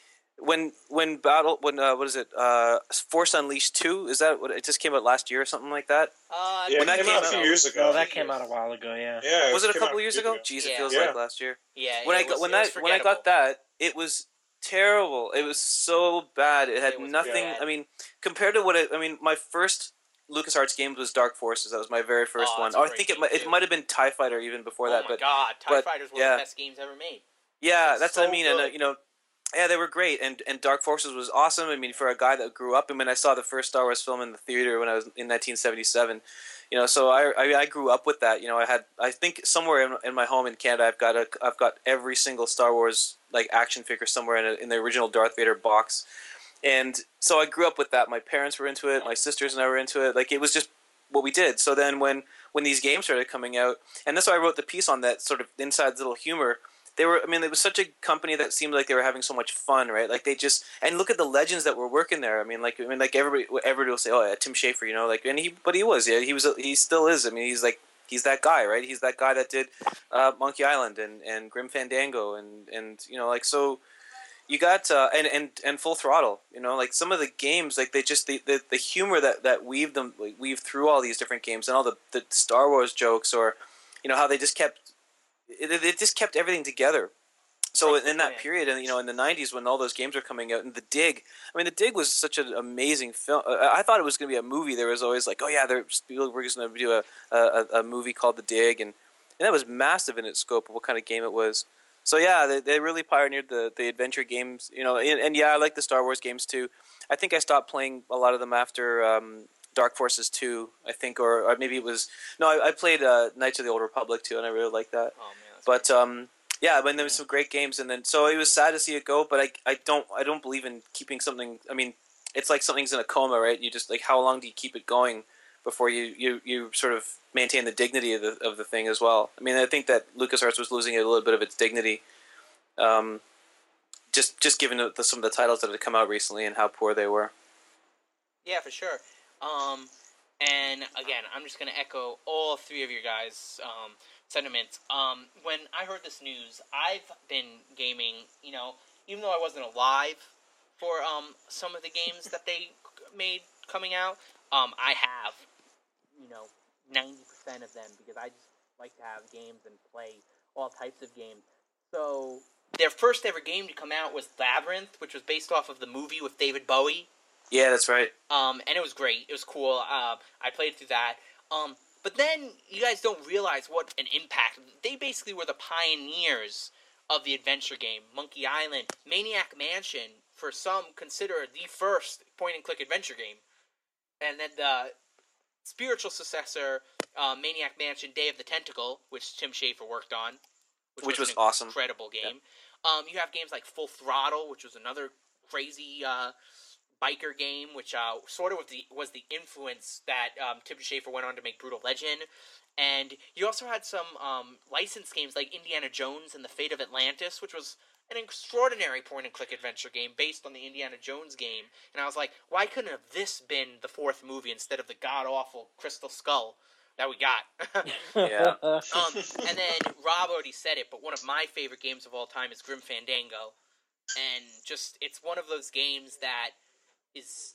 when when battle when uh, what is it? Uh, Force Unleashed two, is that what it just came out last year or something like that? Uh, Yeah, When it that came came out a out- few years ago. No, that came out a while ago. Yeah. Yeah, Was it a came couple out years ago? Jeez, it Yeah. feels Yeah. like last year. Yeah, When it I got was, when it was that when I got forgettable. that, it was terrible. It was so bad. It had It was nothing. bad. I mean, compared to what it, I mean, my first LucasArts games was Dark Forces. That was my very first Oh, one. that's a Oh, I great think it game, might it too. might have been TIE Fighter even before Oh that. my But God, TIE but, Fighters were yeah. one of the best games ever made. yeah, It's that's what I so mean. And uh, good. you know, yeah, they were great. And and Dark Forces was awesome. I mean, for a guy that grew up. I mean, I saw the first Star Wars film in the theater when I was in nineteen seventy-seven. You know, so I, I I grew up with that. You know, I had I think somewhere in, in my home in Canada, I've got a I've got every single Star Wars like action figure somewhere in a, in the original Darth Vader box. And so I grew up with that. My parents were into it. My sisters and I were into it. Like it was just what we did. So then when when these games started coming out, and that's why I wrote the piece on that sort of inside little humor. They were, I mean, it was such a company that seemed like they were having so much fun, right? Like they just, and look at the legends that were working there. I mean, like, I mean, like everybody, everybody will say, oh, yeah, Tim Schafer, you know, like, and he, but he was, yeah, he was, he still is. I mean, he's like, he's that guy, right? He's that guy that did uh, Monkey Island and, and Grim Fandango and, and you know, like, so you got uh, and, and and Full Throttle, you know, like some of the games, like they just the, the, the humor that that weaved them like, weaved through all these different games and all the, the Star Wars jokes, or you know how they just kept it, it just kept everything together. So in that period, and you know, in the nineties when all those games were coming out, and The Dig, I mean, The Dig was such an amazing film. I thought it was going to be a movie. There was always like, oh yeah, they're Spielberg's going to do a, a a movie called The Dig, and and that was massive in its scope of what kind of game it was. So yeah, they they really pioneered the, the adventure games, you know, and, and yeah, I like the Star Wars games too. I think I stopped playing a lot of them after um, Dark Forces two, I think, or, or maybe it was no, I, I played uh, Knights of the Old Republic too, and I really liked that. Oh man, that's But great. um, yeah, but there was some great games, and then so it was sad to see it go. But I, I don't I don't believe in keeping something. I mean, it's like something's in a coma, right? You just like how long do you keep it going before you, you, you sort of maintain the dignity of the of the thing as well. I mean, I think that LucasArts was losing a little bit of its dignity, um, just just given the, some of the titles that had come out recently and how poor they were. Yeah, for sure. Um, and again, I'm just gonna echo all three of your guys' um, sentiments. Um, when I heard this news, I've been gaming. You know, even though I wasn't alive for um, some of the games that they made coming out, um, I have, you know, ninety percent of them because I just like to have games and play all types of games. So their first ever game to come out was Labyrinth, which was based off of the movie with David Bowie. Yeah, that's right. Um, and it was great. It was cool. Uh, I played through that. Um, but then you guys don't realize what an impact. They basically were the pioneers of the adventure game. Monkey Island, Maniac Mansion, for some consider the first point-and-click adventure game. And then the spiritual successor, uh, Maniac Mansion: Day of the Tentacle, which Tim Schafer worked on, which, Which was, was an awesome. incredible game. Yeah. Um, you have games like Full Throttle, which was another crazy uh, biker game, which uh, sort of was the, was the influence that um, Tim Schafer went on to make Brutal Legend. And you also had some um, licensed games like Indiana Jones and the Fate of Atlantis, which was an extraordinary point-and-click adventure game based on the Indiana Jones game. And I was like, why couldn't have this been the fourth movie instead of the god-awful Crystal Skull that we got? Yeah. um, and then Rob already said it, but one of my favorite games of all time is Grim Fandango. And just, it's one of those games that is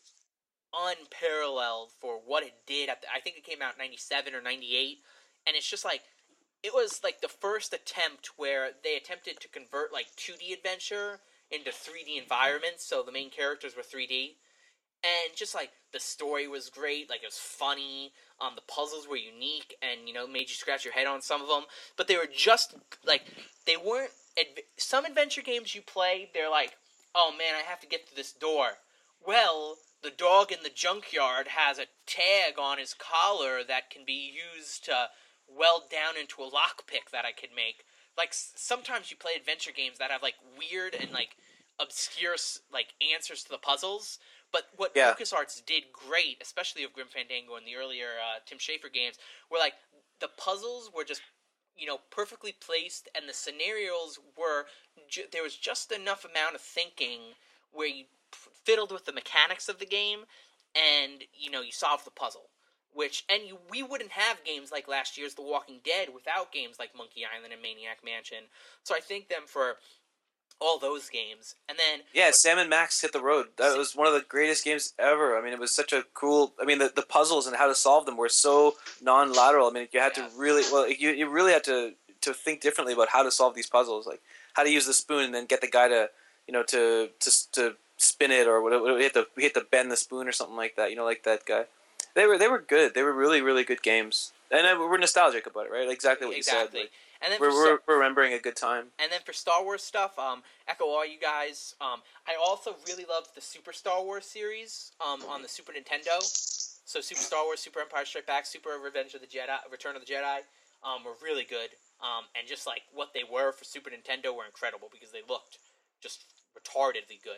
unparalleled for what it did. At the, I think it came out in ninety-seven or ninety-eight. And it's just like, it was like the first attempt where they attempted to convert like two D adventure into three D environments, so the main characters were three D. And just like the story was great, like it was funny, um, the puzzles were unique and, you know, made you scratch your head on some of them. But they were just like, they weren't, adv- some adventure games you play, they're like, oh man, I have to get to this door. Well, the dog in the junkyard has a tag on his collar that can be used to weld down into a lockpick that I could make. Like, s- sometimes you play adventure games that have, like, weird and, like, obscure, like, answers to the puzzles. But what Yeah. LucasArts did great, especially of Grim Fandango and the earlier uh, Tim Schafer games, were, like, the puzzles were just, you know, perfectly placed, and the scenarios were, ju- there was just enough amount of thinking where you f- fiddled with the mechanics of the game, and, you know, you solved the puzzle. Which, and you, we wouldn't have games like last year's The Walking Dead without games like Monkey Island and Maniac Mansion. So I thank them for all those games. And then... Yeah, Sam and Max hit the road. That was one of the greatest games ever. I mean, it was such a cool... I mean, the, the puzzles and how to solve them were so non-lateral. I mean, you had Yeah. to really... Well, you, you really had to, to think differently about how to solve these puzzles. Like, how to use the spoon and then get the guy to, you know, to to, to spin it or whatever. We had to, we had to bend the spoon or something like that. You know, like that guy. They were they were good. They were really, really good games. And uh, we're nostalgic about it, right? Exactly what exactly. you said. Like, And then we're, for we're, Star- we're remembering a good time. and then for Star Wars stuff, um, echo all you guys. Um, I also really loved the Super Star Wars series um, on the Super Nintendo. So Super Star Wars, Super Empire Strikes Back, Super Revenge of the Jedi, Return of the Jedi, um, were really good. Um, and just like what they were for Super Nintendo were incredible because they looked just retardedly good.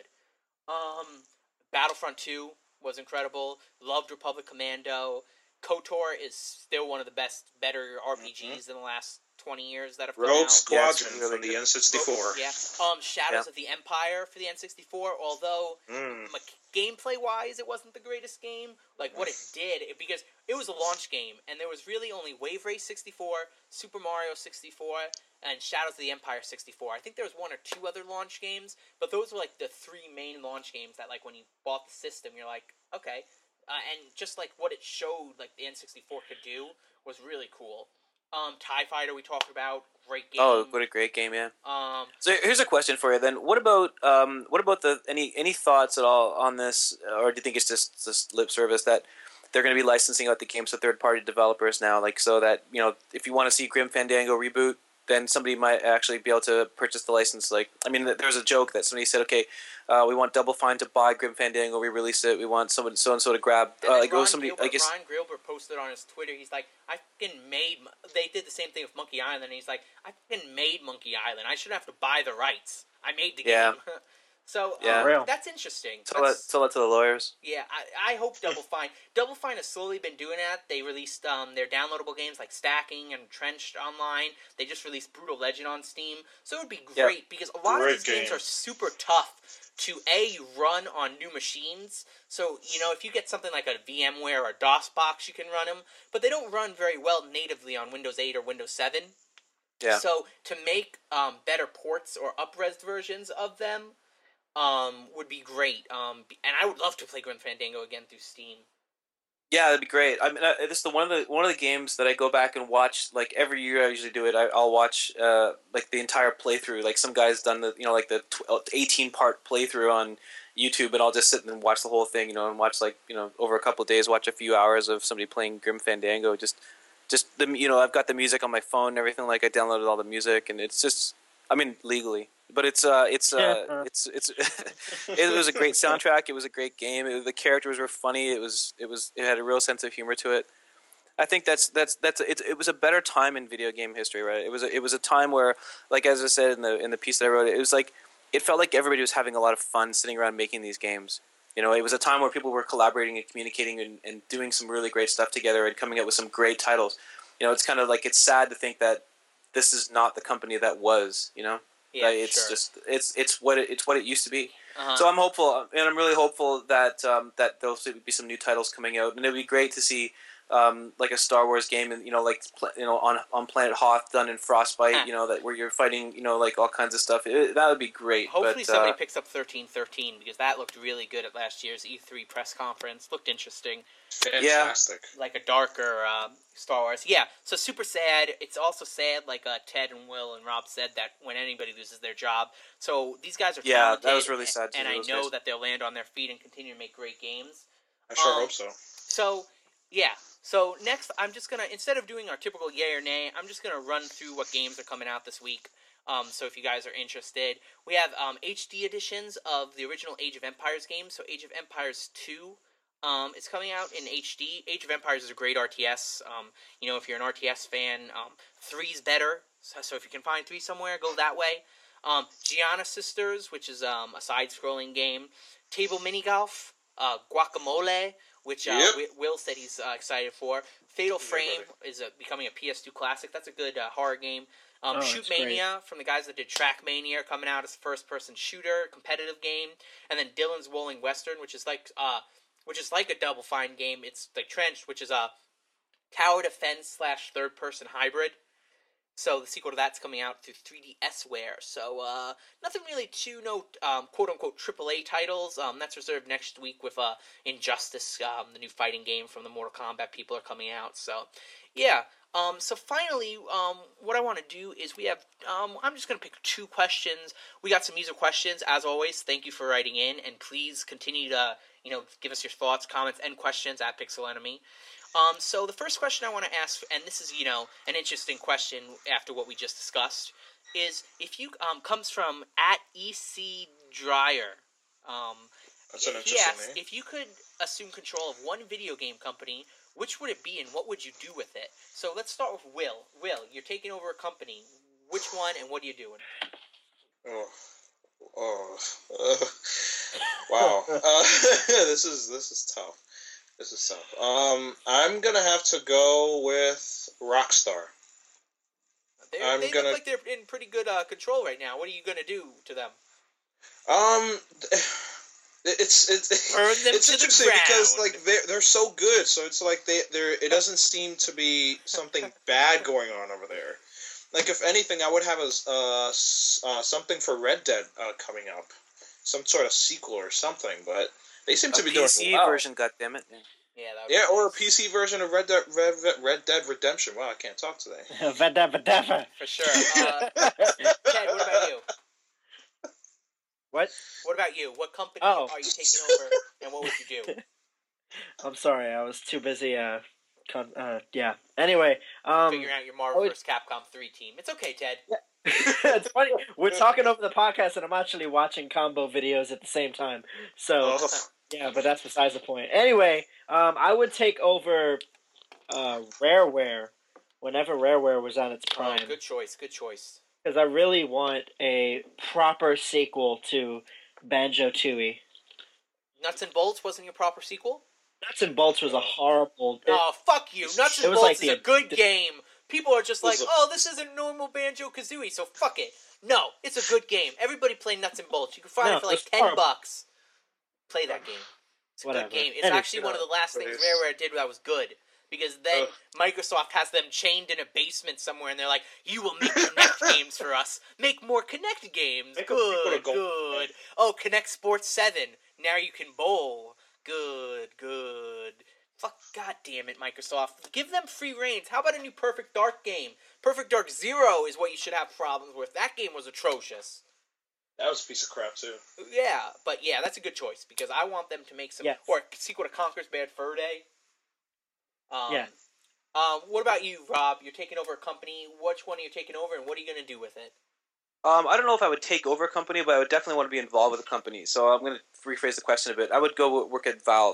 Um, Battlefront two was incredible. Loved Republic Commando. KOTOR is still one of the best, better R P Gs mm-hmm. in the last twenty years that have come Rogue out. Squadron yeah, really from the N sixty-four. Yeah. Um, Shadows yeah. of the Empire for the N sixty-four, although mm. gameplay-wise it wasn't the greatest game, like what it did, it, because it was a launch game, and there was really only Wave Race sixty-four, Super Mario sixty-four, and Shadows of the Empire sixty-four. I think there was one or two other launch games, but those were like the three main launch games that, like, when you bought the system, you're like, okay. Uh, and just like what it showed, like the N sixty-four could do, was really cool. Um, TIE Fighter we talked about, great game. Oh, what a great game, yeah. Um, so here's a question for you then. What about um, what about the any any thoughts at all on this, or do you think it's just just lip service that they're going to be licensing out the games to third party developers now, like so that, you know, if you want to see Grim Fandango reboot, then somebody might actually be able to purchase the license. Like, I mean, there was a joke that somebody said, okay, uh, we want Double Fine to buy Grim Fandango, re-release it. We want someone so and so to grab. And Uh, like, Ron oh, somebody. Gilbert, I guess. Ron Gilbert posted on his Twitter. He's like, "I fucking made." They did the same thing with Monkey Island. And he's like, "I fucking made Monkey Island. I shouldn't have to buy the rights. I made the Yeah. game." So Yeah. um, Real. that's interesting. Tell that, That's, tell that to the lawyers. yeah, I, I hope Double Fine. Double Fine has slowly been doing that. They released um, their downloadable games like Stacking and Trenched online. They just released Brutal Legend on Steam. So it would be great Yep. because a lot Great of these games game. are super tough to A, run on new machines. So, you know, if you get something like a VMware or DOSBox, you can run them. But they don't run very well natively on Windows eight or Windows seven. Yeah. So to make um, better ports or up-res versions of them um, would be great. Um, and I would love to play Grim Fandango again through Steam. Yeah, that'd be great. I mean, uh, this is the one of the one of the games that I go back and watch. Like every year, I usually do it. I, I'll watch uh, like the entire playthrough. Like some guy's done the you know like the eighteen part playthrough on YouTube, and I'll just sit and watch the whole thing. You know, and watch like you know over a couple of days, watch a few hours of somebody playing Grim Fandango. Just, just the you know I've got the music on my phone and everything. Like I downloaded all the music, and it's just I mean legally. But it's uh it's uh Yeah. it's it's it was a great soundtrack. It was a great game. It, the characters were funny. It was it was it had a real sense of humor to it. I think that's that's that's it. It was a better time in video game history, right? It was a, it was a time where, like as I said in the in the piece that I wrote, it was like it felt like everybody was having a lot of fun sitting around making these games. You know, it was a time where people were collaborating and communicating and, and doing some really great stuff together and coming up with some great titles. You know, it's kind of like it's sad to think that this is not the company that was. You know. Yeah, Like, it's sure. just it's it's what it, it's what it used to be. Uh-huh. So I'm hopeful, and I'm really hopeful that um, that there'll be some new titles coming out, and it'd be great to see um, like a Star Wars game, and you know, like you know, on on Planet Hoth done in Frostbite, you know, that where you're fighting, you know, like all kinds of stuff. It, that would be great. Hopefully but, somebody uh, picks up thirteen thirteen because that looked really good at last year's E three press conference. Looked interesting. Fantastic. Like a darker uh, Star Wars. Yeah, so super sad. It's also sad, like uh, Ted and Will and Rob said, that when anybody loses their job. So these guys are Yeah, talented. that was really sad to And see I those know guys. that they'll land on their feet and continue to make great games. I sure Um, hope so. So, yeah. So next, I'm just going to, instead of doing our typical yay or nay, I'm just going to run through what games are coming out this week. Um, so if you guys are interested, we have um, H D editions of the original Age of Empires games. So Age of Empires two um, is coming out in H D. Age of Empires is a great R T S. Um, you know, if you're an R T S fan, um, three's better. So, so if you can find three somewhere, go that way. Um, Gianna Sisters, which is um, a side-scrolling game. Table Mini Golf. Uh, Guacamole, which uh, Yep. Wi- Will said he's uh, excited for. Fatal Yeah, Frame buddy. is uh, becoming a P S two classic. That's a good uh, horror game. Um, Oh, Shoot it's great. Mania from the guys that did Trackmania coming out as a first-person shooter, competitive game, and then Dylan's Rolling Western, which is like uh, which is like a Double Fine game. It's like Trenched, which is a tower defense slash third-person hybrid. So the sequel to that's coming out through three D S-ware. So uh, nothing really too no um, quote-unquote triple A titles. Um, that's reserved next week with uh, Injustice, um, the new fighting game from the Mortal Kombat people are coming out. So yeah. Um, so finally, um, what I want to do is we have, um, I'm just going to pick two questions. We got some user questions, as always. Thank you for writing in, and please continue to, you know, give us your thoughts, comments, and questions at Pixel Enemy. Um, so the first question I want to ask, and this is, you know, an interesting question after what we just discussed, is if you, um, comes from at E C Dryer. Um, That's an he interesting asks, name. if you could assume control of one video game company, which would it be and what would you do with it? So let's start with Will. Will, you're taking over a company. Which one and what are you doing? Oh, oh, uh, wow. Uh, this is this is tough. This is tough. Um, I'm gonna have to go with Rockstar. They're, I'm they gonna- look like they're in pretty good uh, control right now. What are you going to do to them? Um, it's it's Burn them it's to the interesting because ground. like they're they're so good, so it's like they they're it doesn't seem to be something bad going on over there. Like if anything, I would have a uh, s- uh something for Red Dead uh, coming up, some sort of sequel or something. But they seem to a be P C doing well. version, goddammit. Yeah. Yeah, that would Yeah, be or a nice. P C version of Red Dead Red, Red Dead Redemption. Wow, I can't talk today. Vadava dava. For sure. Uh, Ted, what about you? What? What about you? What company Oh. are you taking over, and what would you do? I'm sorry, I was too busy. Uh, con- uh yeah. Anyway, um, Figuring out your Marvel I would- vs. Capcom three team. It's okay, Ted. it's funny. We're talking over the podcast, and I'm actually watching combo videos at the same time. So Oh, yeah, but that's besides the point. Anyway, um, I would take over uh, Rareware whenever Rareware was on its Oh, prime, good choice. Good choice. because I really want a proper sequel to Banjo Tooie. Nuts and Bolts wasn't your proper sequel? Nuts and Bolts was a horrible. Oh, fuck you. Nuts it and was Bolts like is the- a good the- game. People are just It like, was a- oh, this isn't normal Banjo-Kazooie, so fuck it. No, it's a good game. Everybody play Nuts and Bolts. You can find No, it for like it's ten horrible. bucks. Play that game. It's a Whatever. good game. It's Anyway, actually one of the last things please. Rareware did that was good. Because then Ugh. Microsoft has them chained in a basement somewhere, and they're like, "You will make Connect games for us. Make more Connect games. Make a sequel to Good, Golden good. Eye. Oh, Connect Sports Seven. Now you can bowl. Good, good. Fuck, god damn it, Microsoft. Give them free reigns. How about a new Perfect Dark game? Perfect Dark Zero is what you should have problems with. That game was atrocious. That was a piece of crap, too. Yeah, but yeah, that's a good choice, because I want them to make some... Yes. Or Sequel to Conquer's Bad Fur Day. Um, Yeah. Um, what about you, Rob? You're taking over a company. Which one are you taking over, and what are you going to do with it? Um, I don't know if I would take over a company, but I would definitely want to be involved with a company. So I'm going to rephrase the question a bit. I would go work at Valve,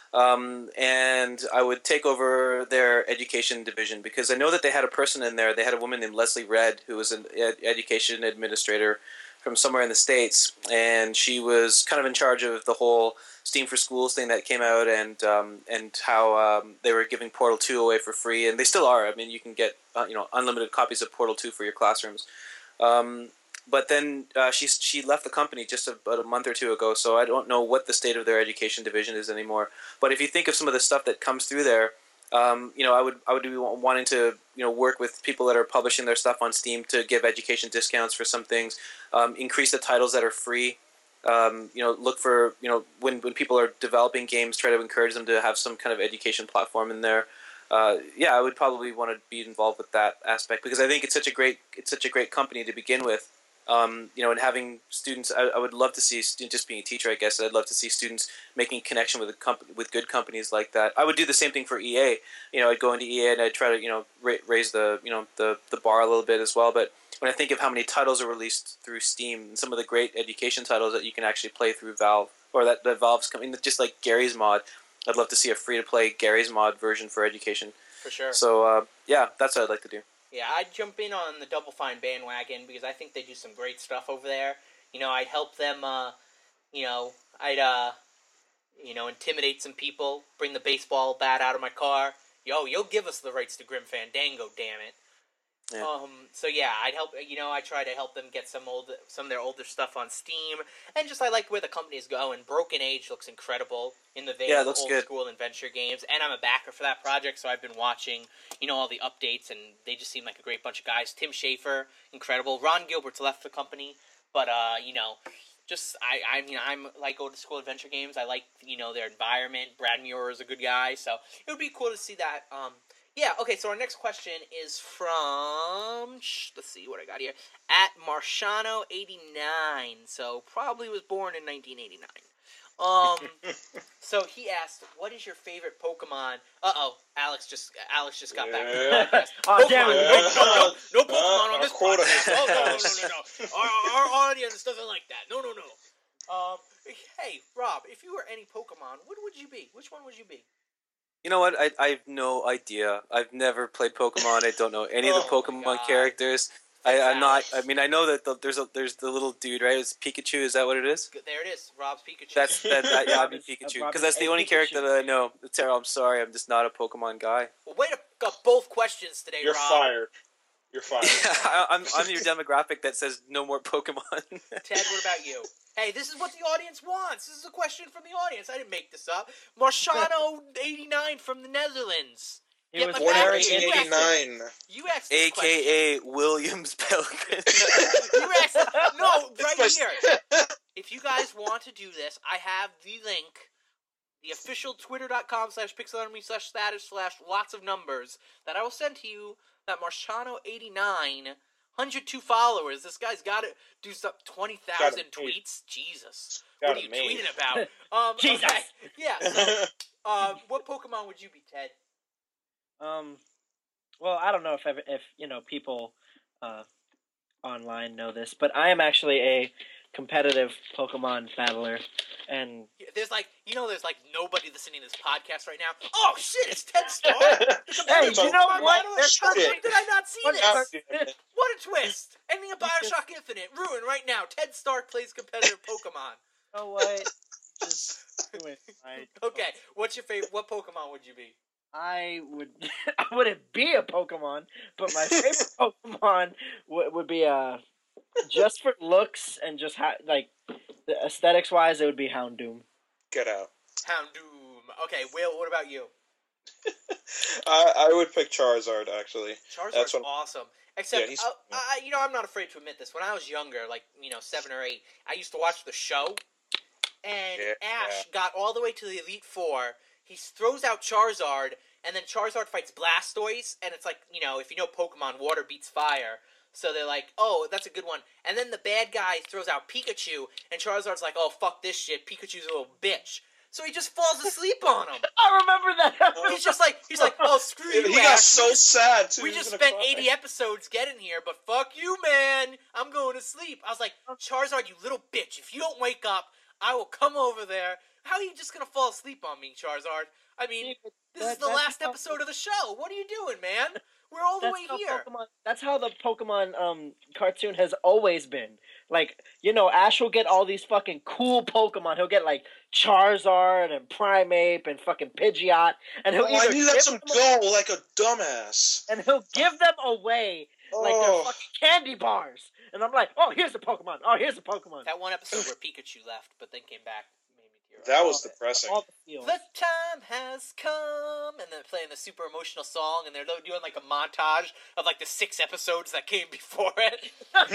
um, and I would take over their education division, because I know that they had a person in there. They had a woman named Leslie Red, who was an ed- education administrator from somewhere in the States, and she was kind of in charge of the whole Steam for Schools thing that came out, and um, and how um, they were giving Portal two away for free, and they still are. I mean, you can get uh, you know unlimited copies of Portal two for your classrooms. Um, but then uh, she she left the company just about a month or two ago, so I don't know what the state of their education division is anymore. But if you think of some of the stuff that comes through there, um, you know, I would I would be wanting to you know work with people that are publishing their stuff on Steam to give education discounts for some things, um, increase the titles that are free. Um, you know, look for you know when when people are developing games, try to encourage them to have some kind of education platform in there. Uh, yeah, I would probably want to be involved with that aspect, because I think it's such a great it's such a great company to begin with. Um, you know, and having students, I, I would love to see, just being a teacher, I guess, I'd love to see students making connection with a comp- with good companies like that. I would do the same thing for E A. You know, I'd go into E A and I'd try to, you know, ra- raise the, you know, the, the bar a little bit as well. But when I think of how many titles are released through Steam, and some of the great education titles that you can actually play through Valve, or that, that Valve's coming, just like Gary's Mod, I'd love to see a free-to-play Gary's Mod version for education. For sure. So, uh, yeah, that's what I'd like to do. Yeah, I'd jump in on the Double Fine bandwagon, because I think they do some great stuff over there. You know, I'd help them, uh, you know, I'd, uh, you know, intimidate some people, bring the baseball bat out of my car. Yo, you'll give us the rights to Grim Fandango, damn it. Yeah. Um, so yeah, I'd help, you know, I try to help them get some old, some of their older stuff on Steam, and just I like where the company's going. Broken Age looks incredible in the vein Yeah, it of looks old good. school adventure games, and I'm a backer for that project, so I've been watching, you know, all the updates, and they just seem like a great bunch of guys. Tim Schafer, incredible. Ron Gilbert's left the company, but, uh, you know, just, I, I mean, I'm like old school adventure games. I like, you know, their environment. Brad Muir is a good guy, so it would be cool to see that, um, yeah, okay, so our next question is from, shh, let's see what I got here, at Marciano eighty-nine, so probably was born in nineteen eighty-nine. Um, so he asked, what is your favorite Pokemon? Uh-oh, Alex just, Alex just got back to the Yeah. podcast. Oh, Pokemon, damn it. no, no, no, no Pokemon Uh, on our this quota podcast. has Oh, no, no, no, passed. no, no. Our, our audience doesn't like that. No, no, no. Um, hey, Rob, if you were any Pokemon, what would you be? Which one would you be? You know what? I, I have no idea. I've never played Pokemon. I don't know any of the Oh my Pokemon God. characters. I, I'm not. Alex. I mean, I know that the, there's a there's the little dude, right? It's Pikachu. Is that what it is? Good, there it is, Rob's Pikachu. That's that. that yeah, I'd be Robin's- uh, Pikachu, Robin's because that's the a only Pikachu. character that I know. Tara, I'm sorry, I'm just not a Pokemon guy. Well, way to got both questions today, You're Rob. fired. You're fired. I, I'm I'm your demographic that says no more Pokemon. Ted, what about you? Hey, this is what the audience wants. This is a question from the audience. I didn't make this up. Marciano eighty-nine from the Netherlands. He Get was my Born in back very here. nineteen eighty-nine. You asked this A K A Williams Pelgrim. question. You asked, no, right My- here. If you guys want to do this, I have the link, the official twitter.com slash pixelenemy slash status slash lots of numbers that I will send to you. That Marciano eighty-nine, one hundred two followers. This guy's got to do some twenty thousand Got him made. tweets. Jesus. Got What are him you made. tweeting about? Um, Jesus. Okay. Yeah. So, uh, what Pokemon would you be, Ted? Um, well, I don't know if ever, if you know people uh, online know this, but I am actually a competitive Pokemon battler, and Yeah, there's like, you know, there's like nobody listening to this podcast right now. Oh shit, it's Ted Starr. Hey, So- you know Pokemon what? battler? That's How the shit. fuck did I not see What this? What a twist! Ending of Bioshock Infinite, ruined right now. Ted Stark plays competitive Pokemon. you know what? Just do it. I, Okay, what's your favorite? What Pokemon would you be? I would. I wouldn't be a Pokemon, but my favorite Pokemon would would be uh just for looks and just ha- like the aesthetics wise, it would be Houndoom. Get out. Houndoom. Okay, Will, what about you? I, I would pick Charizard, actually. Charizard's That's what- awesome. Except, Yeah, he's- uh, I, you know, I'm not afraid to admit this. When I was younger, like, you know, seven or eight, I used to watch the show, and Yeah. Ash got all the way to the Elite Four. he throws out Charizard, and then Charizard fights Blastoise, and it's like, you know, if you know Pokemon, water beats fire. So they're like, oh, that's a good one. And then the bad guy throws out Pikachu, and Charizard's like, oh, fuck this shit. Pikachu's a little bitch. So he just falls asleep on him. I remember that. He's just like, he's like, oh, screw you, He got Ash. so sad, too. We He was just gonna spent cry. eighty episodes getting here, but fuck you, man. I'm going to sleep. I was like, Charizard, you little bitch. If you don't wake up, I will come over there. How are you just going to fall asleep on me, Charizard? I mean, this That- is the that's last how- episode of the show. What are you doing, man? We're all the That's way how here. Pokemon, that's how the Pokemon um cartoon has always been. Like, you know, Ash will get all these fucking cool Pokemon. He'll get like Charizard and Primeape and fucking Pidgeot, and he'll Oh, I either need that give to them, go like a dumbass. and he'll give them away like they're Oh. fucking candy bars. And I'm like, oh, here's a Pokemon. Oh, here's a Pokemon. That one episode where Pikachu left, but then came back, made me tear up. That was Oh, depressing. All the feels. The time has come, and then playing the super emotional song, and they're doing like a montage of like the six episodes that came before it.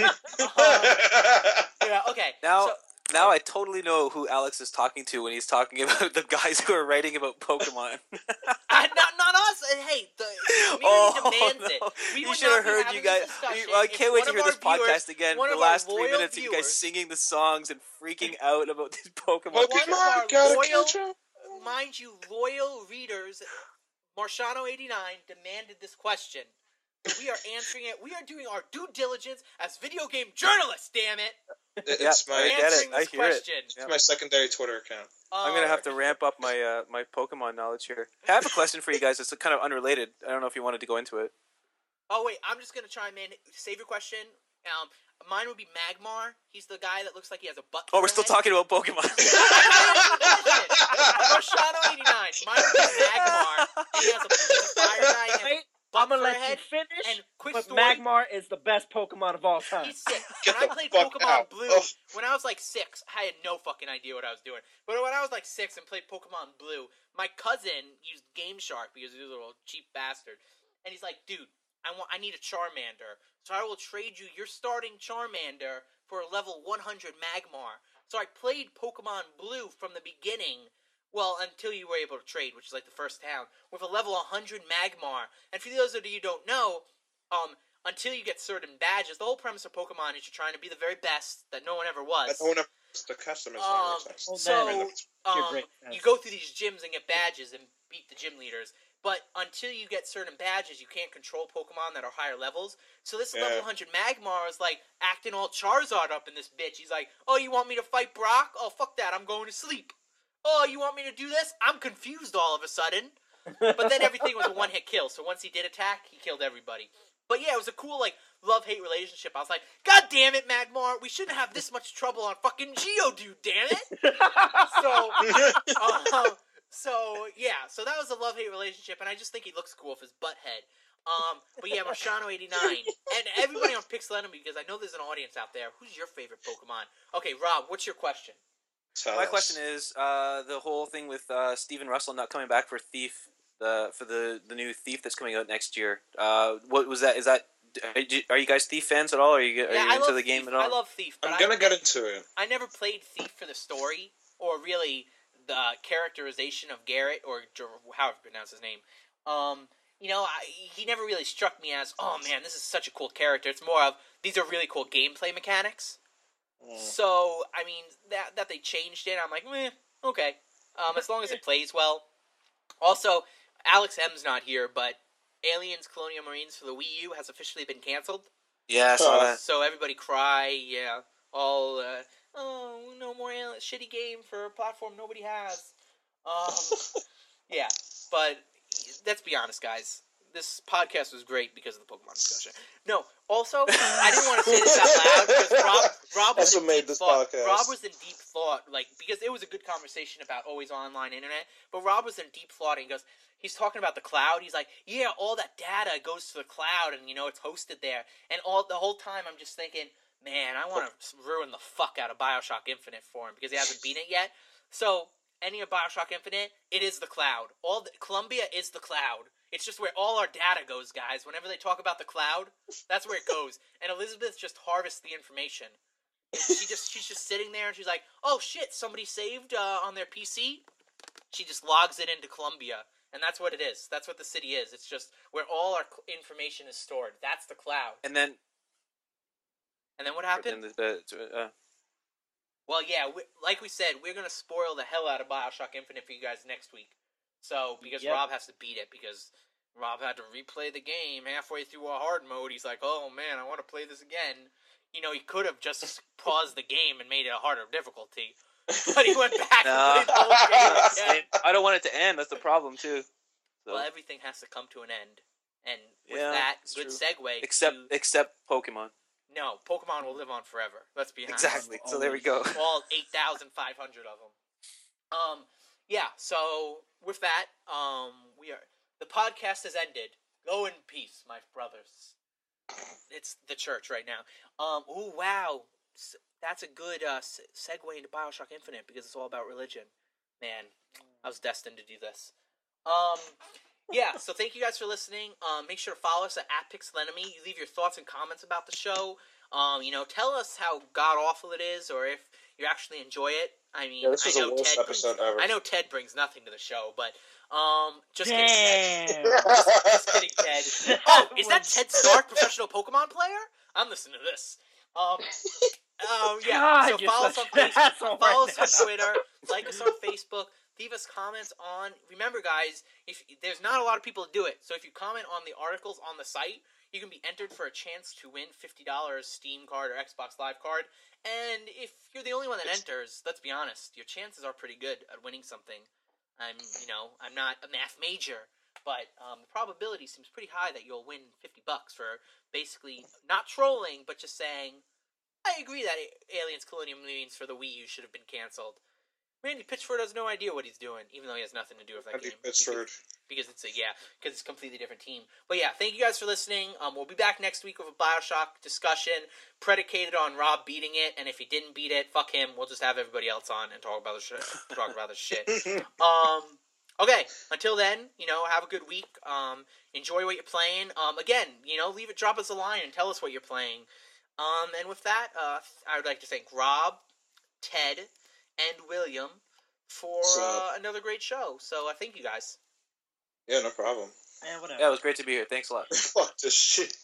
Yeah, okay. Now, so, now I totally know who Alex is talking to when he's talking about the guys who are writing about Pokemon. I, not not us. And hey, the community Oh, demands no. it. We You would should not have be heard having you guys. this discussion I if can't wait one to of hear our this viewers- podcast again. one For of the our last three loyal minutes of you guys viewers- singing the songs and freaking out about these Pokemon. One of our Pokemon, gotta loyal- catch up. Mind you, loyal readers, Marciano eighty-nine demanded this question. We are answering it. We are doing our due diligence as video game journalists. Damn it! It- Yeah, It's I my get it. Answering I this hear it. question. it's my secondary Twitter account. I'm gonna Uh, have to ramp up my uh, my Pokemon knowledge here. I have a question for you guys. It's kind of unrelated. I don't know if you wanted to go into it. Oh wait, I'm just gonna chime in. Save your question. Um, mine would be Magmar. He's the guy that looks like he has a butt. Oh, for we're a still head. talking about Pokemon. Marciano eighty-nine. Mine would be Magmar. And he has a, he's a fire guy. And he has Wait, butt I'm gonna for a let you head. finish. And quick But story. Magmar is the best Pokemon of all time. He's sick. Get When I the played fuck Pokemon out. Blue, Ugh. when I was like six, I had no fucking idea what I was doing. But when I was like six and played Pokemon Blue, my cousin used Game Shark because he was a little cheap bastard. And he's like, dude, I want, I need a Charmander. So I will trade you your starting Charmander for a level one hundred Magmar. So I played Pokemon Blue from the beginning, well, until you were able to trade, which is like the first town, with a level one hundred Magmar. And for those of you who don't know, um, until you get certain badges, the whole premise of Pokemon is you're trying to be the very best that no one ever was. I don't want to customize Um, Well, so, then- You're um, great. you go through these gyms and get badges and beat the gym leaders. But until you get certain badges, you can't control Pokemon that are higher levels. So this Yeah. level one hundred Magmar is like acting all Charizard up in this bitch. He's like, oh, you want me to fight Brock? Oh, fuck that. I'm going to sleep. Oh, you want me to do this? I'm confused all of a sudden. But then everything was a one-hit kill. So once he did attack, he killed everybody. But yeah, it was a cool, like, love-hate relationship. I was like, God damn it, Magmar. We shouldn't have this much trouble on fucking Geodude, damn it. So, um, so yeah, so that was a love-hate relationship, and I just think he looks cool with his butt head. Um, but yeah, Marciano eighty-nine, and everybody on Pixel Enemy, because I know there's an audience out there. Who's your favorite Pokemon? Okay, Rob, what's your question? Tell My us. question is uh, the whole thing with uh, Steven Russell not coming back for Thief, the for the, the new Thief that's coming out next year. Uh, what was that? Is that are you, are you guys Thief fans at all? Are you, are yeah, you I into love the game Thief. at all? I love Thief, but I'm I, gonna get into it. I never played Thief for the story, or really the characterization of Garrett, or Ger- however you pronounce his name. Um, you know, I, he never really struck me as, oh man, this is such a cool character. It's more of, these are really cool gameplay mechanics. Mm. So, I mean, that that they changed it, I'm like, meh, okay. Um, as long as it plays well. Also, Alex M's not here, but Aliens Colonial Marines for the Wii U has officially been canceled. Yeah, I saw Uh, that. So everybody cry, yeah, all, uh, oh, no more alien, shitty game for a platform nobody has. Um, yeah, but let's be honest, guys. This podcast was great because of the Pokemon discussion. No, also, I didn't want to say this out loud because Rob, Rob was That's in what made deep this thought. podcast. Rob was in deep thought, like because it was a good conversation about always online internet. But Rob was in deep thought, and he goes, he's talking about the cloud. He's like, yeah, all that data goes to the cloud, and you know it's hosted there. And all the whole time, I'm just thinking, man, I want to ruin the fuck out of Bioshock Infinite for him because he hasn't beaten it yet. So, any of Bioshock Infinite, it is the cloud. All the, Columbia is the cloud. It's just where all our data goes, guys. Whenever they talk about the cloud, that's where it goes. And Elizabeth just harvests the information. She just she's just sitting there and she's like, "Oh shit, somebody saved uh, on their P C. She just logs it into Columbia, and that's what it is. That's what the city is. It's just where all our information is stored. That's the cloud. And then, and then what happened? And the, uh, well, yeah, we, like we said, we're gonna spoil the hell out of BioShock Infinite for you guys next week. So because yep. Rob has to beat it because Rob had to replay the game halfway through a hard mode. He's like, "Oh man, I want to play this again." You know, he could have just paused the game and made it a harder difficulty. But he went back no. and played the whole game again. I don't want it to end. That's the problem, too. So. Well, everything has to come to an end. And with yeah, that, good true. segue. Except to... except Pokemon. No, Pokemon will live on forever. Let's be honest. Exactly. So there we go. All eight thousand five hundred of them. Um, yeah, so with that, um, we are... The podcast has ended. Go in peace, my brothers. It's the church right now. Um, ooh, wow. That's a good uh, segue into BioShock Infinite because it's all about religion. Man, I was destined to do this. Um, yeah, so thank you guys for listening. Um, make sure to follow us at, at Pixelenemy. You leave your thoughts and comments about the show. Um, you know, tell us how god-awful it is or if you actually enjoy it. I mean, yeah, this I was know the worst Ted episode brings, ever. I know Ted brings nothing to the show, but um, just Damn. kidding, Ted. just, just kidding, Ted. Oh, is that Ted Stark, professional Pokemon player? I'm listening to this. Um, um, yeah. God, so follow us on Facebook, follow us on Twitter, like us on Facebook, leave us comments on. Remember, guys, if there's not a lot of people to do it, so if you comment on the articles on the site, you can be entered for a chance to win fifty dollars Steam card or Xbox Live card. And if you're the only one that enters, let's be honest, your chances are pretty good at winning something. I'm, you know, I'm not a math major, but um, the probability seems pretty high that you'll win fifty bucks for basically not trolling, but just saying, I agree that Aliens Colonial Marines for the Wii U should have been canceled. Randy Pitchford has no idea what he's doing, even though he has nothing to do with that Randy game. Pitchford. Because, because it's a, yeah, because it's a completely different team. But yeah, thank you guys for listening. Um, we'll be back next week with a BioShock discussion predicated on Rob beating it, and if he didn't beat it, fuck him. We'll just have everybody else on and talk about the shit. talk about the shit. Um, okay, until then, you know, have a good week. Um, enjoy what you're playing. Um, again, you know, leave it, drop us a line and tell us what you're playing. Um, and with that, uh, I would like to thank Rob, Ted, and William for uh, another great show. So, uh, thank you guys. Yeah, no problem. Yeah, whatever. Yeah, it was great to be here. Thanks a lot. Fuck this shit.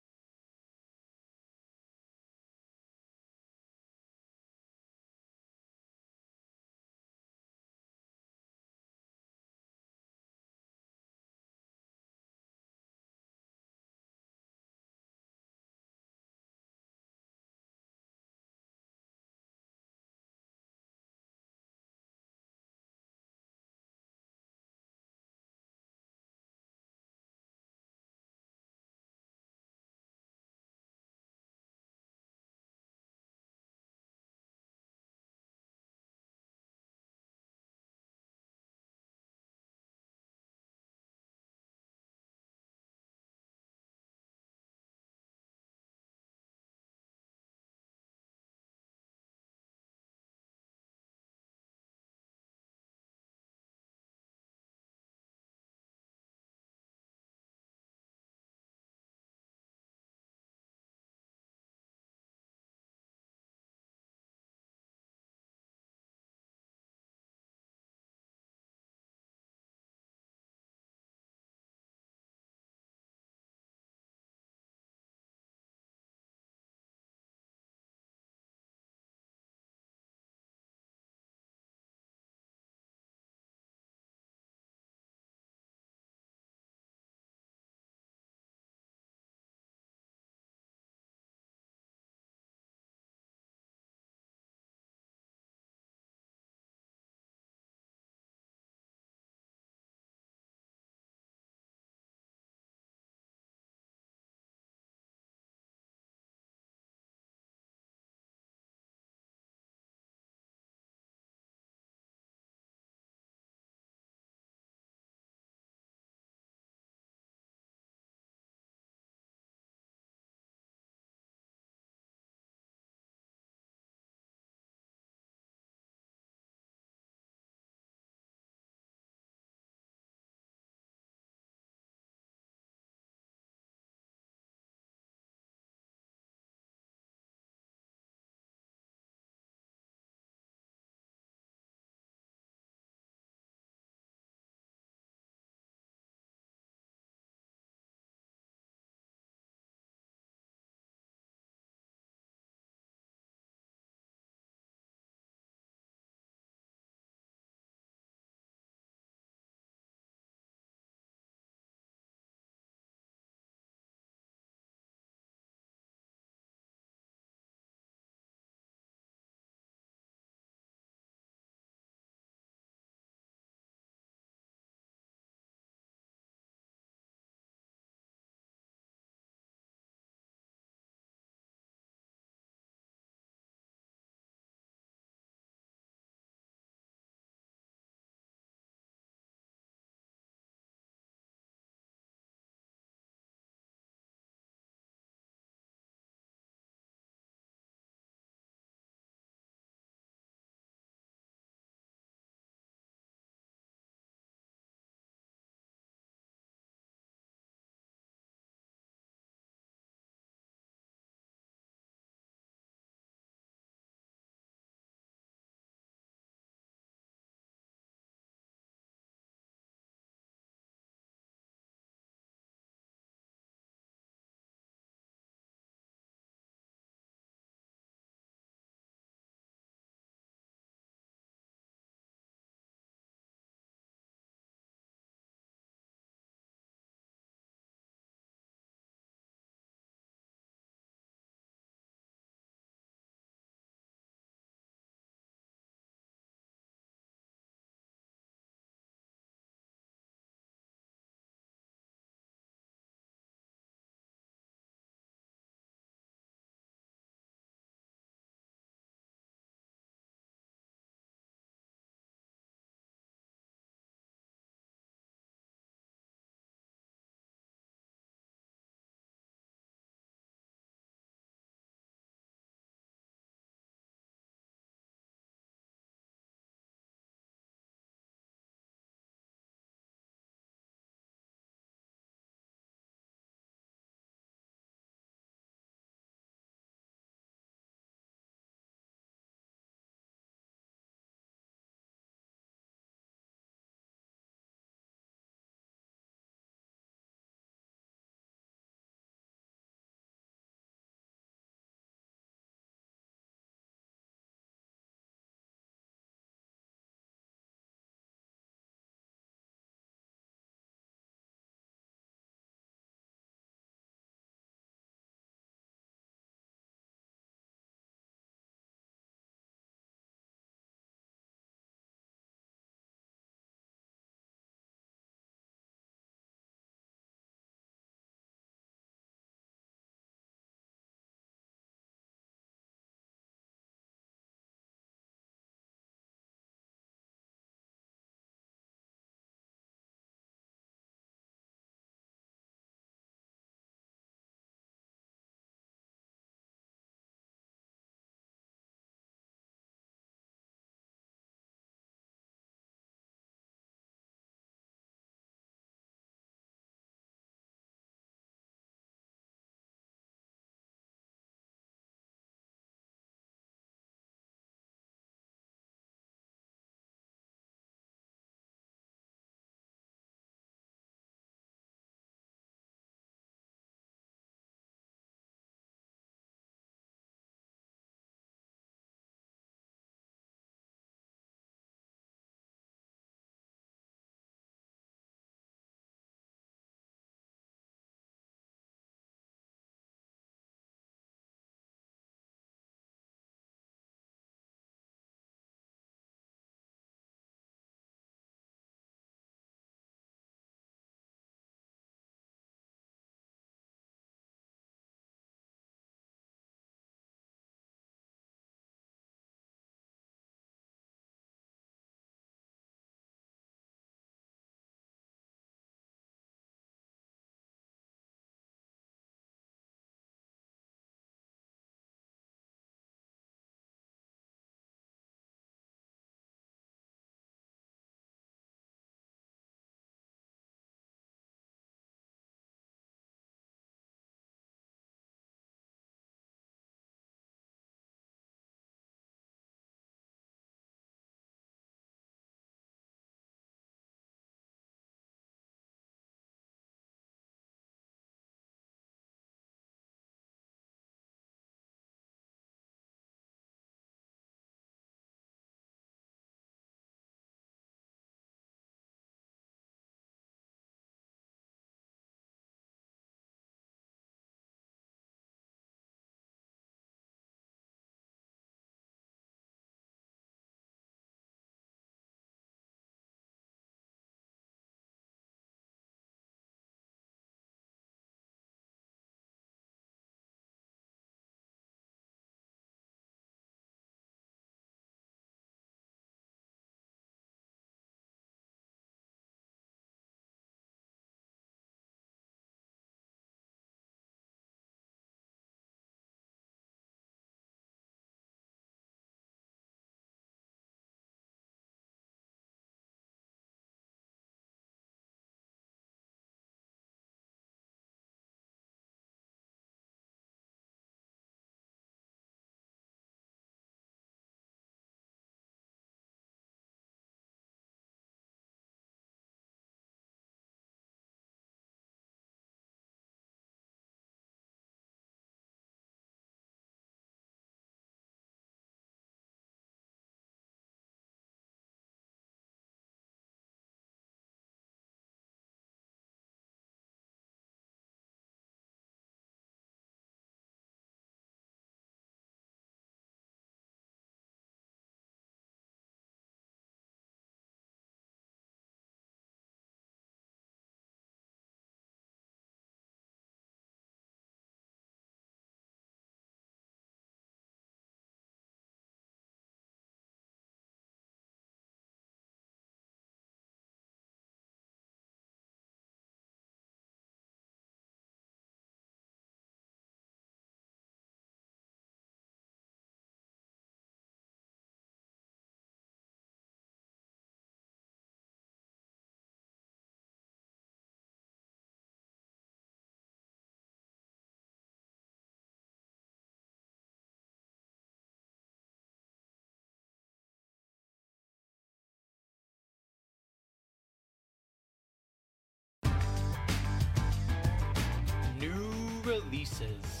releases.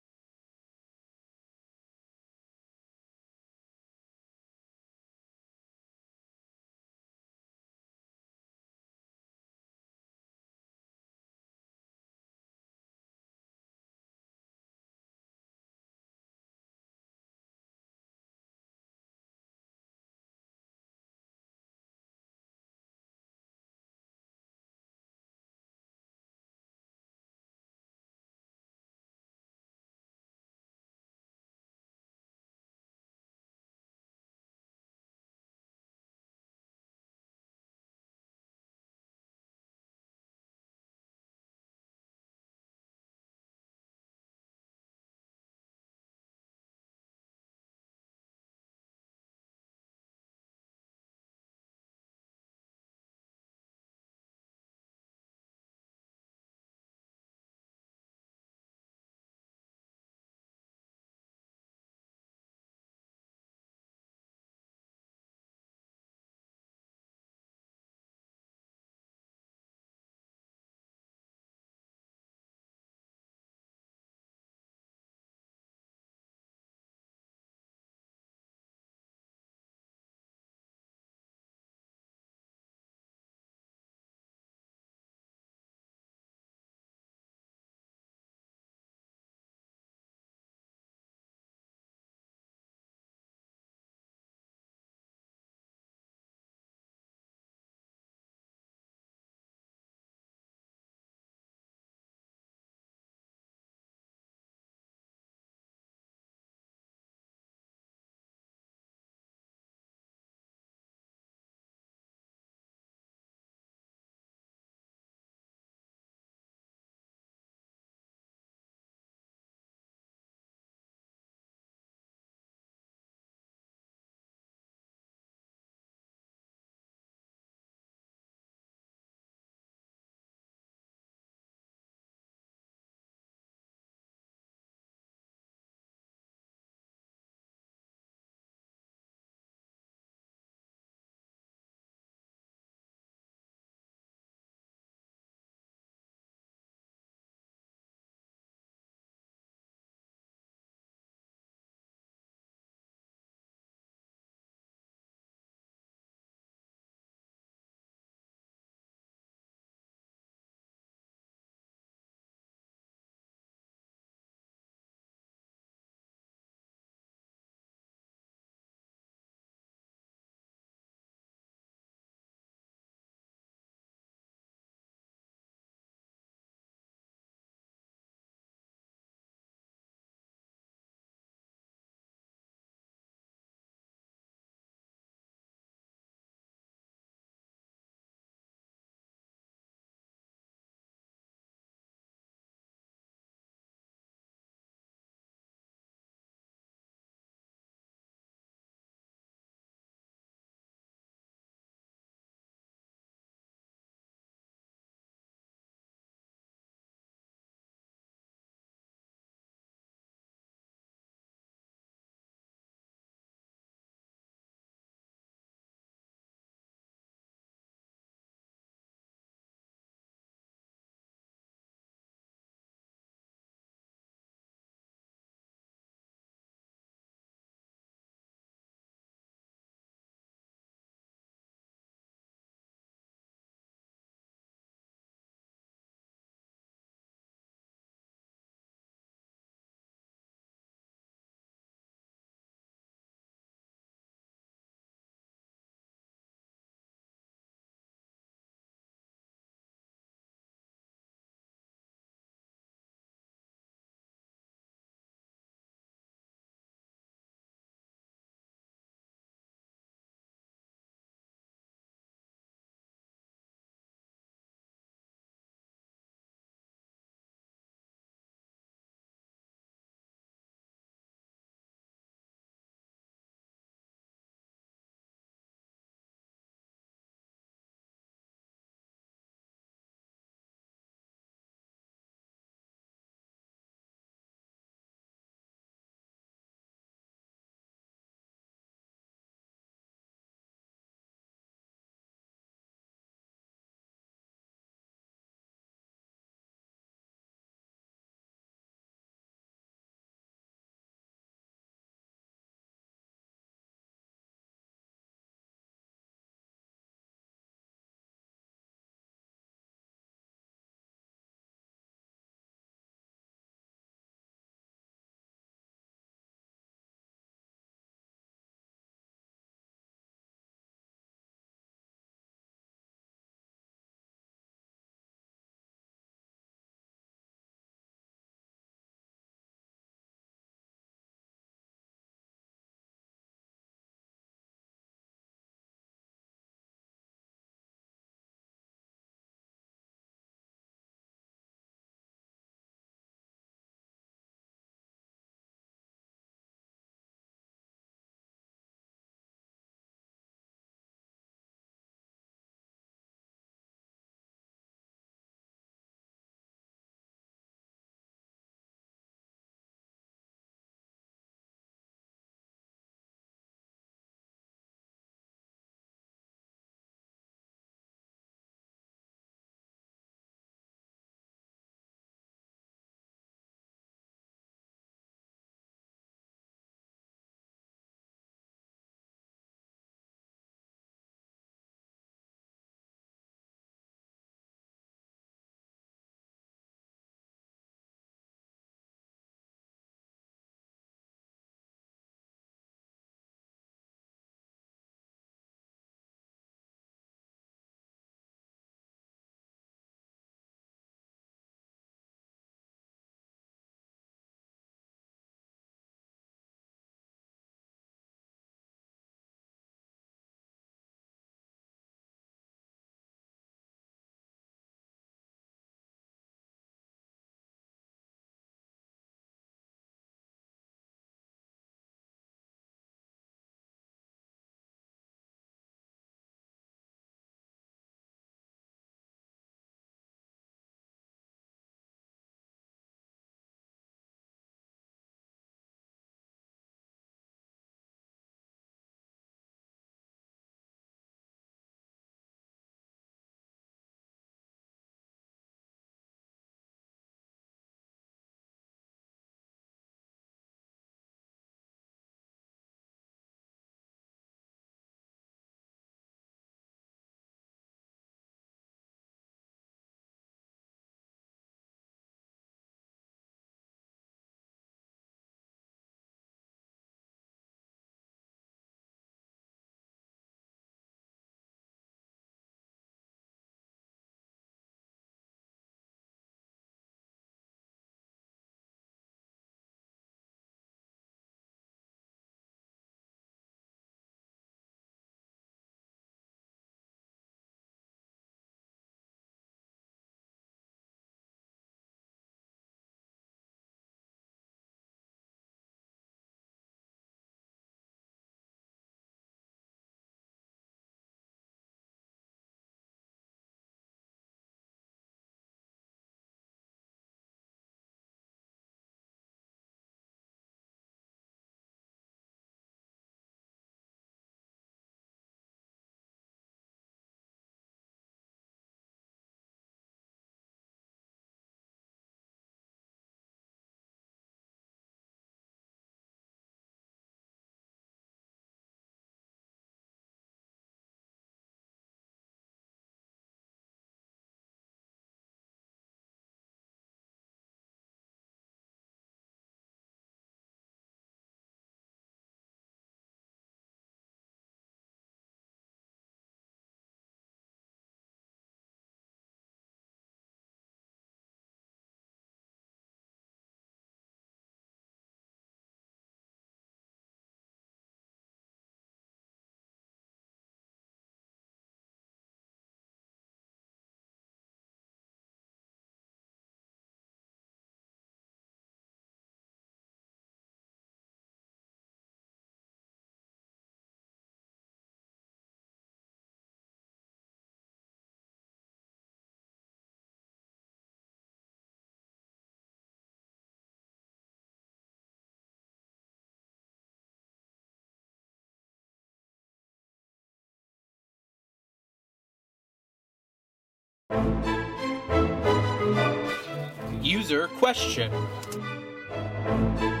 User question.